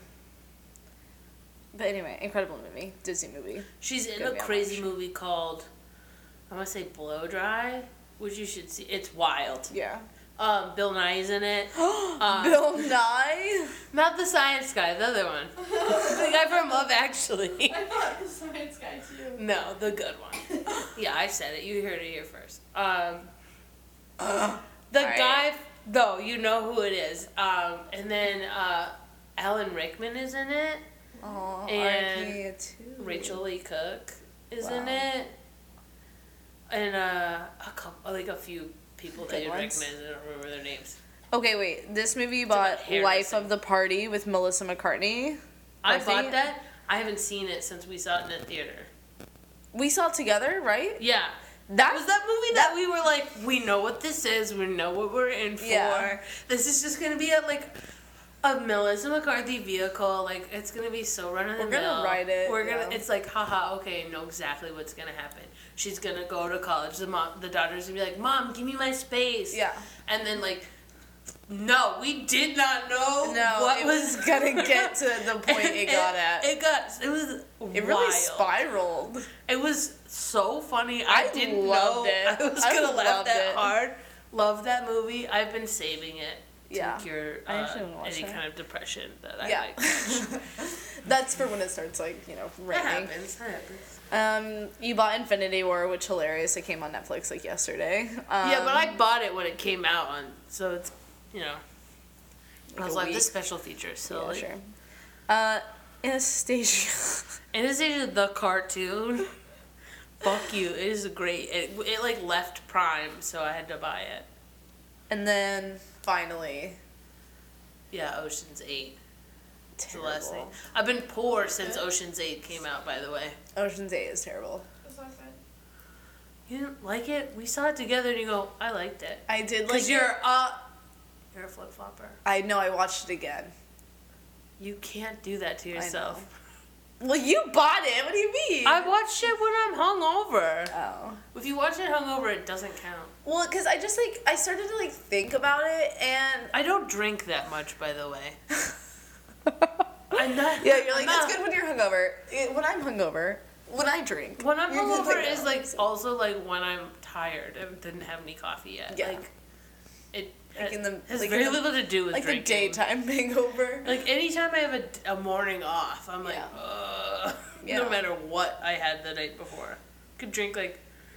Speaker 1: But anyway, incredible movie. Disney movie.
Speaker 2: She's in a crazy movie called, I want to say Blow Dry, which you should see. It's wild.
Speaker 1: Yeah.
Speaker 2: Um, Bill Nye's in it.
Speaker 1: um, Bill Nye?
Speaker 2: Not the science guy, the other one. The guy from Love Actually.
Speaker 3: I thought the science guy too.
Speaker 2: No, the good one. Yeah, I said it. You heard it here first. Um,
Speaker 1: uh,
Speaker 2: the guy, right. though, you know who it is. Um, and then uh, Alan Rickman is in it.
Speaker 1: Oh,
Speaker 2: and too. Rachel Lee Cook is wow. in it. And uh, a couple, like a few people that you recognize. I don't remember their names.
Speaker 1: Okay, wait. This movie bought Life of the Party with Melissa McCartney.
Speaker 2: I bought that. I haven't seen it since we saw it in the theater.
Speaker 1: We saw it together, right?
Speaker 2: Yeah. That was that movie that, that we were like, we know what this is. We know what we're in for. Yeah. This is just going to be a, like, a Melissa McCarthy vehicle. Like, it's going to be so run of the mill.
Speaker 1: We're going to write it.
Speaker 2: We're
Speaker 1: yeah.
Speaker 2: gonna. It's like, haha, okay, I know exactly what's going to happen. She's going to go to college. The mom, the daughter's going to be like, Mom, give me my space.
Speaker 1: Yeah.
Speaker 2: And then, like, No, we did not know
Speaker 1: No,
Speaker 2: what
Speaker 1: it
Speaker 2: was
Speaker 1: was gonna get to the point it got at.
Speaker 2: It got. It was.
Speaker 1: It
Speaker 2: wild.
Speaker 1: really spiraled.
Speaker 2: It was so funny. I,
Speaker 1: I
Speaker 2: didn't
Speaker 1: loved
Speaker 2: know
Speaker 1: it.
Speaker 2: I was
Speaker 1: I
Speaker 2: gonna laugh
Speaker 1: loved
Speaker 2: that
Speaker 1: it.
Speaker 2: hard. Love that movie. I've been saving it to
Speaker 1: Yeah.
Speaker 2: cure
Speaker 1: I
Speaker 2: uh,
Speaker 1: actually wanna watch
Speaker 2: any
Speaker 1: that.
Speaker 2: kind of depression that I
Speaker 1: Yeah.
Speaker 2: might catch.
Speaker 1: That's for when it starts, like, you know,
Speaker 2: That
Speaker 1: raining.
Speaker 2: happens. That happens.
Speaker 1: Um, you bought Infinity War, which hilarious. It came on Netflix like yesterday. Um,
Speaker 2: Yeah, but I bought it when it came out on, so it's, you know, I
Speaker 1: Like
Speaker 2: was
Speaker 1: a
Speaker 2: like,
Speaker 1: week.
Speaker 2: this special feature, so
Speaker 1: yeah,
Speaker 2: like,
Speaker 1: sure. Uh, Anastasia.
Speaker 2: Anastasia the cartoon, fuck you, it is great. It, it like left Prime, so I had to buy it.
Speaker 1: And then finally,
Speaker 2: Yeah, Ocean's eight. It's the last thing.
Speaker 1: terrible.
Speaker 2: I've been poor since Ocean's eight came out, by the way.
Speaker 1: Ocean's Eight is terrible.
Speaker 3: It's not good.
Speaker 2: You didn't like it? We saw it together and you go, I liked it.
Speaker 1: I did like.
Speaker 2: Because you're uh you're a flip flopper.
Speaker 1: I know. I watched it again.
Speaker 2: You can't do that to yourself.
Speaker 1: Well, you bought it. What do you mean?
Speaker 2: I watched it when I'm hungover.
Speaker 1: Oh.
Speaker 2: If you watch it hungover, it doesn't count.
Speaker 1: Well, because I just like I started to like think about it, and
Speaker 2: I don't drink that much, by the way. I'm not.
Speaker 1: yeah, you're like
Speaker 2: I'm not-
Speaker 1: it's good when you're hungover. It- When I'm hungover, when I drink,
Speaker 2: When I'm
Speaker 1: you're good
Speaker 2: hungover
Speaker 1: like
Speaker 2: is
Speaker 1: that.
Speaker 2: like also like when I'm tired and didn't have any coffee yet.
Speaker 1: Yeah.
Speaker 2: Like it,
Speaker 1: Like in the-
Speaker 2: has
Speaker 1: like
Speaker 2: very
Speaker 1: in the-
Speaker 2: little to do with
Speaker 1: like
Speaker 2: drinking.
Speaker 1: the daytime hangover.
Speaker 2: Like anytime I have a, a morning off, I'm like,
Speaker 1: Yeah.
Speaker 2: ugh.
Speaker 1: Yeah.
Speaker 2: No matter what I had the night before, could drink like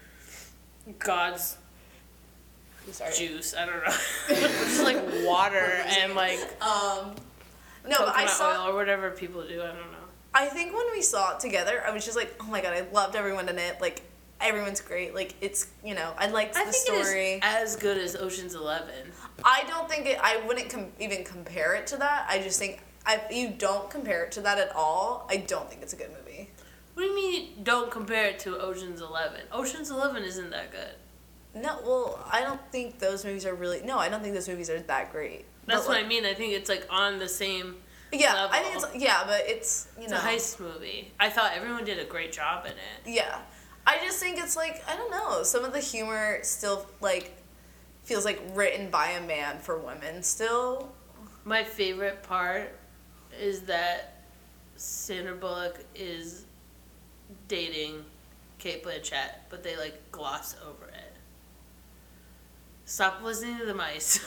Speaker 2: God's
Speaker 1: I'm sorry.
Speaker 2: juice. I don't know, just like water and like
Speaker 1: Um, no, but
Speaker 2: coconut
Speaker 1: I saw.
Speaker 2: oil or whatever people do. I don't know.
Speaker 1: I think when we saw it together, I was just like, oh my god, I loved everyone in it. Like everyone's great. Like it's you know, I liked
Speaker 2: I
Speaker 1: the
Speaker 2: think
Speaker 1: story.
Speaker 2: it is as good as Ocean's Eleven.
Speaker 1: I don't think it. I wouldn't com- even compare it to that. I just think if you don't compare it to that at all, I don't think it's a good movie.
Speaker 2: What do you mean don't compare it to Ocean's Eleven? Ocean's Eleven isn't that good.
Speaker 1: No, well, I don't think those movies are really. No, I don't think those movies are that great.
Speaker 2: That's
Speaker 1: But,
Speaker 2: what
Speaker 1: like,
Speaker 2: I mean. I think it's like on the same.
Speaker 1: Yeah,
Speaker 2: level.
Speaker 1: I think it's yeah, but it's you
Speaker 2: It's
Speaker 1: know
Speaker 2: a heist movie. I thought everyone did a great job in it.
Speaker 1: yeah. I just think it's like I don't know. Some of the humor still like feels like written by a man for women still.
Speaker 2: My favorite part is that Sandra Bullock is dating Kate Blanchett, but they like gloss over it. Stop listening to the mice.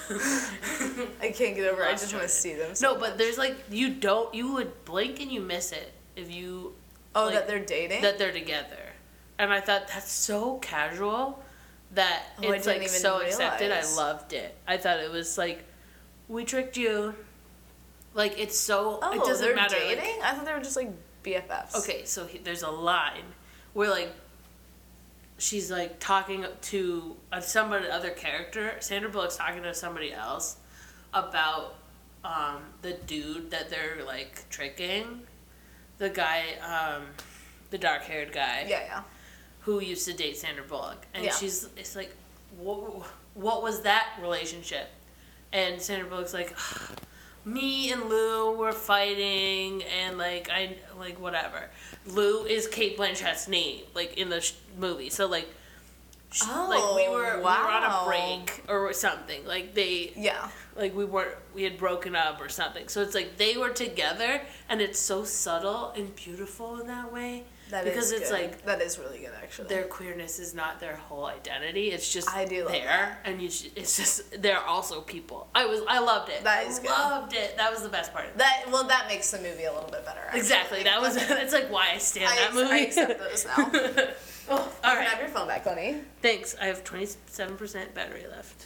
Speaker 1: I can't get over. it. I
Speaker 2: Lost
Speaker 1: just want to
Speaker 2: track.
Speaker 1: see them. So
Speaker 2: No, but
Speaker 1: much.
Speaker 2: there's like you don't you would blink and you miss it if you
Speaker 1: oh
Speaker 2: like,
Speaker 1: that they're dating.
Speaker 2: that they're together. And I thought that's so casual that
Speaker 1: Oh, I
Speaker 2: it's
Speaker 1: didn't
Speaker 2: like
Speaker 1: even
Speaker 2: so accepted. I
Speaker 1: realize.
Speaker 2: loved it. I thought it was like we tricked you. Like it's so
Speaker 1: oh,
Speaker 2: it doesn't
Speaker 1: they're
Speaker 2: matter. like-
Speaker 1: dating. I thought they were just like B F Fs.
Speaker 2: okay, so he, there's a line where like she's like talking to uh, somebody other character. Sandra Bullock's talking to somebody else about um, the dude that they're like tricking. The guy, um, the dark haired guy
Speaker 1: Yeah, yeah.
Speaker 2: who used to date Sandra Bullock, and
Speaker 1: Yeah.
Speaker 2: she's it's like, what, what was that relationship? And Sandra Bullock's like, me and Lou were fighting, and like I like whatever. Lou is Kate Blanchett's name, like in the sh- movie. So like, sh- like we
Speaker 1: Oh,
Speaker 2: were we were
Speaker 1: wow.
Speaker 2: on a break or something. Like they
Speaker 1: Yeah.
Speaker 2: like we weren't we had broken up or something. So it's like they were together, and it's so subtle and beautiful in that way.
Speaker 1: That is
Speaker 2: because it's
Speaker 1: good.
Speaker 2: like
Speaker 1: that is really good actually.
Speaker 2: their queerness is not their whole identity. It's just
Speaker 1: I do love
Speaker 2: there, and you. Sh- it's just they're also people. I was I loved it.
Speaker 1: That
Speaker 2: I
Speaker 1: is good.
Speaker 2: loved it. That was the best part. Of it.
Speaker 1: that well that makes the movie a little bit better. Actually.
Speaker 2: Exactly. That was. It's like why I stand
Speaker 1: I,
Speaker 2: that
Speaker 1: ex-
Speaker 2: movie.
Speaker 1: I accept those now.
Speaker 2: oh, all
Speaker 1: You can
Speaker 2: right.
Speaker 1: have your phone back, honey.
Speaker 2: Thanks. I have twenty-seven percent battery left.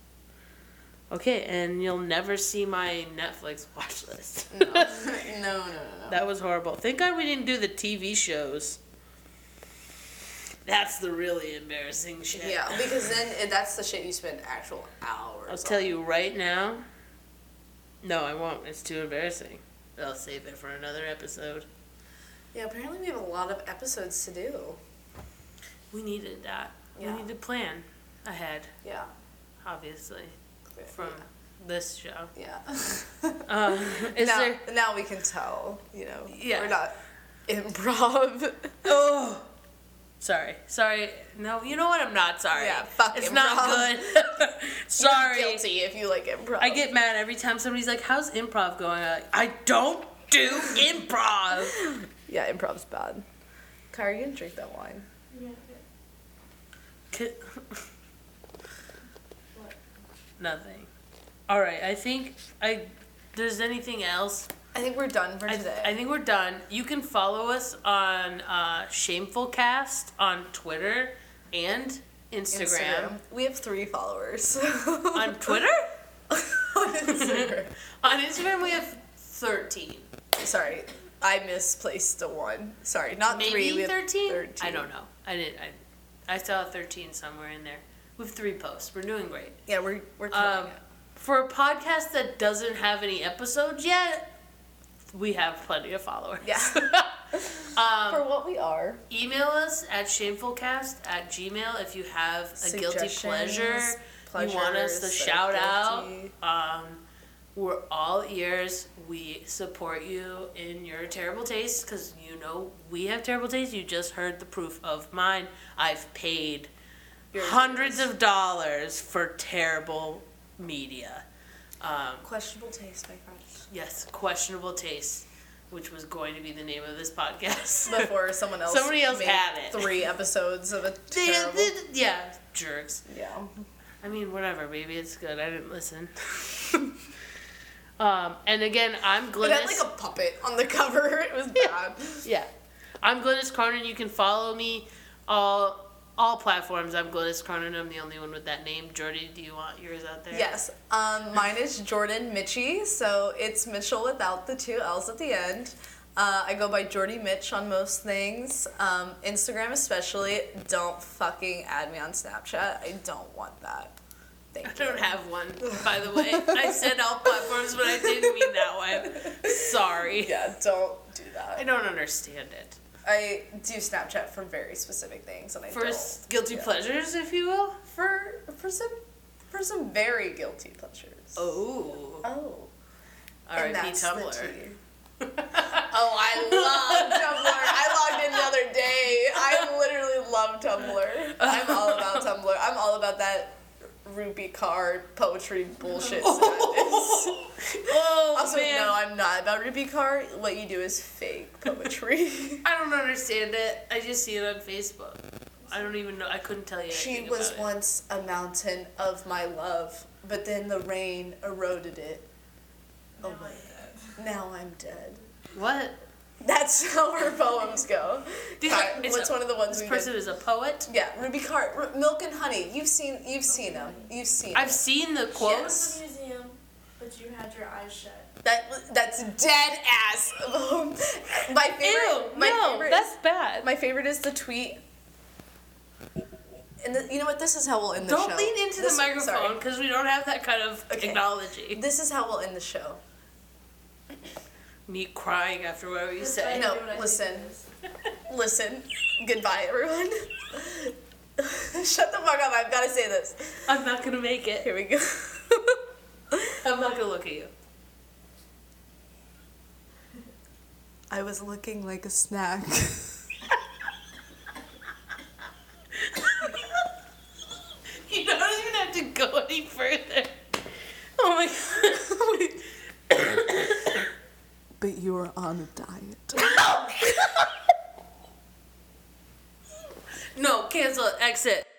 Speaker 2: Okay, and you'll never see my Netflix watch list.
Speaker 1: No. no, no, no, no.
Speaker 2: That was horrible. Thank God we didn't do the T V shows. That's the really embarrassing shit.
Speaker 1: Yeah, because then it, that's the shit you spend actual hours.
Speaker 2: I'll tell you right now. No, I won't. It's too embarrassing. I'll save it for another episode.
Speaker 1: Yeah, apparently we have a lot of episodes to do.
Speaker 2: We needed that.
Speaker 1: Yeah.
Speaker 2: We need to plan ahead,
Speaker 1: Yeah.
Speaker 2: obviously, from this show.
Speaker 1: Yeah.
Speaker 2: Um, is
Speaker 1: now,
Speaker 2: there?
Speaker 1: now we can tell, you know,
Speaker 2: Yeah.
Speaker 1: we're not improv.
Speaker 2: Oh, Sorry. Sorry. No, you know what? I'm not sorry.
Speaker 1: Yeah, fuck
Speaker 2: It's
Speaker 1: improv.
Speaker 2: not good. Sorry.
Speaker 1: You're guilty if you like improv.
Speaker 2: I get mad every time somebody's like, how's improv going? I'm like, I don't do improv.
Speaker 1: Yeah, improv's bad. Kai, are you gonna drink that wine?
Speaker 3: Yeah.
Speaker 2: K-
Speaker 3: What?
Speaker 2: Nothing. All right. I think I. There's anything else?
Speaker 1: I think we're done for
Speaker 2: I,
Speaker 1: today.
Speaker 2: I think we're done. You can follow us on uh, Shamefulcast on Twitter and Instagram.
Speaker 1: We have three followers.
Speaker 2: On Twitter?
Speaker 1: On Instagram.
Speaker 2: On Instagram we have thirteen.
Speaker 1: Sorry, I misplaced a one. Sorry, not
Speaker 2: Maybe
Speaker 1: three. We have
Speaker 2: thirteen?
Speaker 1: thirteen.
Speaker 2: I don't know. I did. I, I saw thirteen somewhere in there. We have three posts. We're doing great.
Speaker 1: Yeah, we're we're killing
Speaker 2: Um,
Speaker 1: it.
Speaker 2: for a podcast that doesn't have any episodes yet, we have plenty of followers.
Speaker 1: Yeah.
Speaker 2: um,
Speaker 1: For what we are.
Speaker 2: Email us at shamefulcast at gmail if you have a guilty pleasure you want us to
Speaker 1: pleasures,
Speaker 2: shout out.
Speaker 1: guilty.
Speaker 2: Um, we're all ears. We support you in your terrible taste because you know we have terrible taste. You just heard the proof of mine. I've paid
Speaker 1: Your
Speaker 2: hundreds of dollars for terrible media. Um,
Speaker 1: Questionable taste, my friend.
Speaker 2: yes, questionable taste, which was going to be the name of this podcast.
Speaker 1: Before someone else.
Speaker 2: Somebody else
Speaker 1: made
Speaker 2: had it.
Speaker 1: Three episodes of a
Speaker 2: They-
Speaker 1: terrible.
Speaker 2: they- yeah, jerks.
Speaker 1: Yeah.
Speaker 2: I mean, whatever, baby, it's good. I didn't listen. um, and again, I'm
Speaker 1: It
Speaker 2: Glynis.
Speaker 1: had like a puppet on the cover. It was bad.
Speaker 2: Yeah, I'm Glynis Cronin. You can follow me all all platforms. I'm Glynis Cronin. I'm the only one with that name. Jordy, do you want yours out there?
Speaker 1: Yes. Um, mine is Jordan Mitchie, so it's Mitchell without the two L's at the end. Uh, I go by Jordy Mitch on most things. Um, Instagram especially. Don't fucking add me on Snapchat. I don't want that. Thank
Speaker 2: I
Speaker 1: you.
Speaker 2: don't have one, by the way. I said all platforms, but I didn't mean that one. Sorry.
Speaker 1: Yeah, don't do
Speaker 2: I
Speaker 1: that.
Speaker 2: don't understand it.
Speaker 1: I do Snapchat for very specific things, and I
Speaker 2: For
Speaker 1: don't.
Speaker 2: s- guilty
Speaker 1: yeah.
Speaker 2: pleasures, if you will.
Speaker 1: For for some for some very guilty pleasures.
Speaker 2: Oh.
Speaker 1: Oh.
Speaker 2: R I
Speaker 1: And
Speaker 2: P
Speaker 1: that's the
Speaker 2: Tumblr.
Speaker 1: tea. Oh, I love Tumblr. I logged in the other day. I literally love Tumblr. I'm all about Tumblr. I'm all about that rupee card poetry bullshit sadness.
Speaker 2: Oh,
Speaker 1: Also,
Speaker 2: man.
Speaker 1: no, I'm not about rupee card. What you do is fake poetry.
Speaker 2: I don't understand it. I just see it on Facebook. I don't even know. I couldn't tell you
Speaker 1: She
Speaker 2: anything
Speaker 1: was
Speaker 2: about it.
Speaker 1: once a mountain of my love, but then the rain eroded it.
Speaker 3: Now
Speaker 1: away.
Speaker 3: I'm dead.
Speaker 1: Now I'm dead.
Speaker 2: What?
Speaker 1: That's how her poems go.
Speaker 2: These
Speaker 1: Kai,
Speaker 2: are- it's
Speaker 1: what's
Speaker 2: a-
Speaker 1: one of the ones
Speaker 2: This
Speaker 1: we
Speaker 2: person
Speaker 1: did?
Speaker 2: is a poet.
Speaker 1: Yeah, Ruby Cart, R- Milk and Honey. You've seen, you've seen them. You've seen.
Speaker 2: I've
Speaker 1: them.
Speaker 2: seen the
Speaker 3: It
Speaker 2: quotes.
Speaker 3: was a museum, but you had your eyes shut.
Speaker 1: That that's dead ass. my favorite.
Speaker 2: Ew,
Speaker 1: my
Speaker 2: no,
Speaker 1: favorite
Speaker 2: that's
Speaker 1: is,
Speaker 2: bad.
Speaker 1: my favorite is the tweet. And the, you know what? This is how we'll end the show.
Speaker 2: Don't lean into
Speaker 1: This-
Speaker 2: the microphone
Speaker 1: sorry.
Speaker 2: because we don't have that kind of
Speaker 1: Okay.
Speaker 2: technology.
Speaker 1: This is how we'll end the show.
Speaker 2: Me crying after whatever you
Speaker 3: That's
Speaker 2: say.
Speaker 3: what I
Speaker 1: No,
Speaker 3: do when I think
Speaker 1: listen.
Speaker 3: of this.
Speaker 1: Listen. Goodbye, everyone. Shut the fuck up. I've got to say this.
Speaker 2: I'm not gonna make it.
Speaker 1: Here we go.
Speaker 2: I'm not gonna look at you.
Speaker 1: I was looking like a snack.
Speaker 2: You don't even have to go any further. Oh my god.
Speaker 1: But you were on a diet.
Speaker 2: No, cancel it. Exit.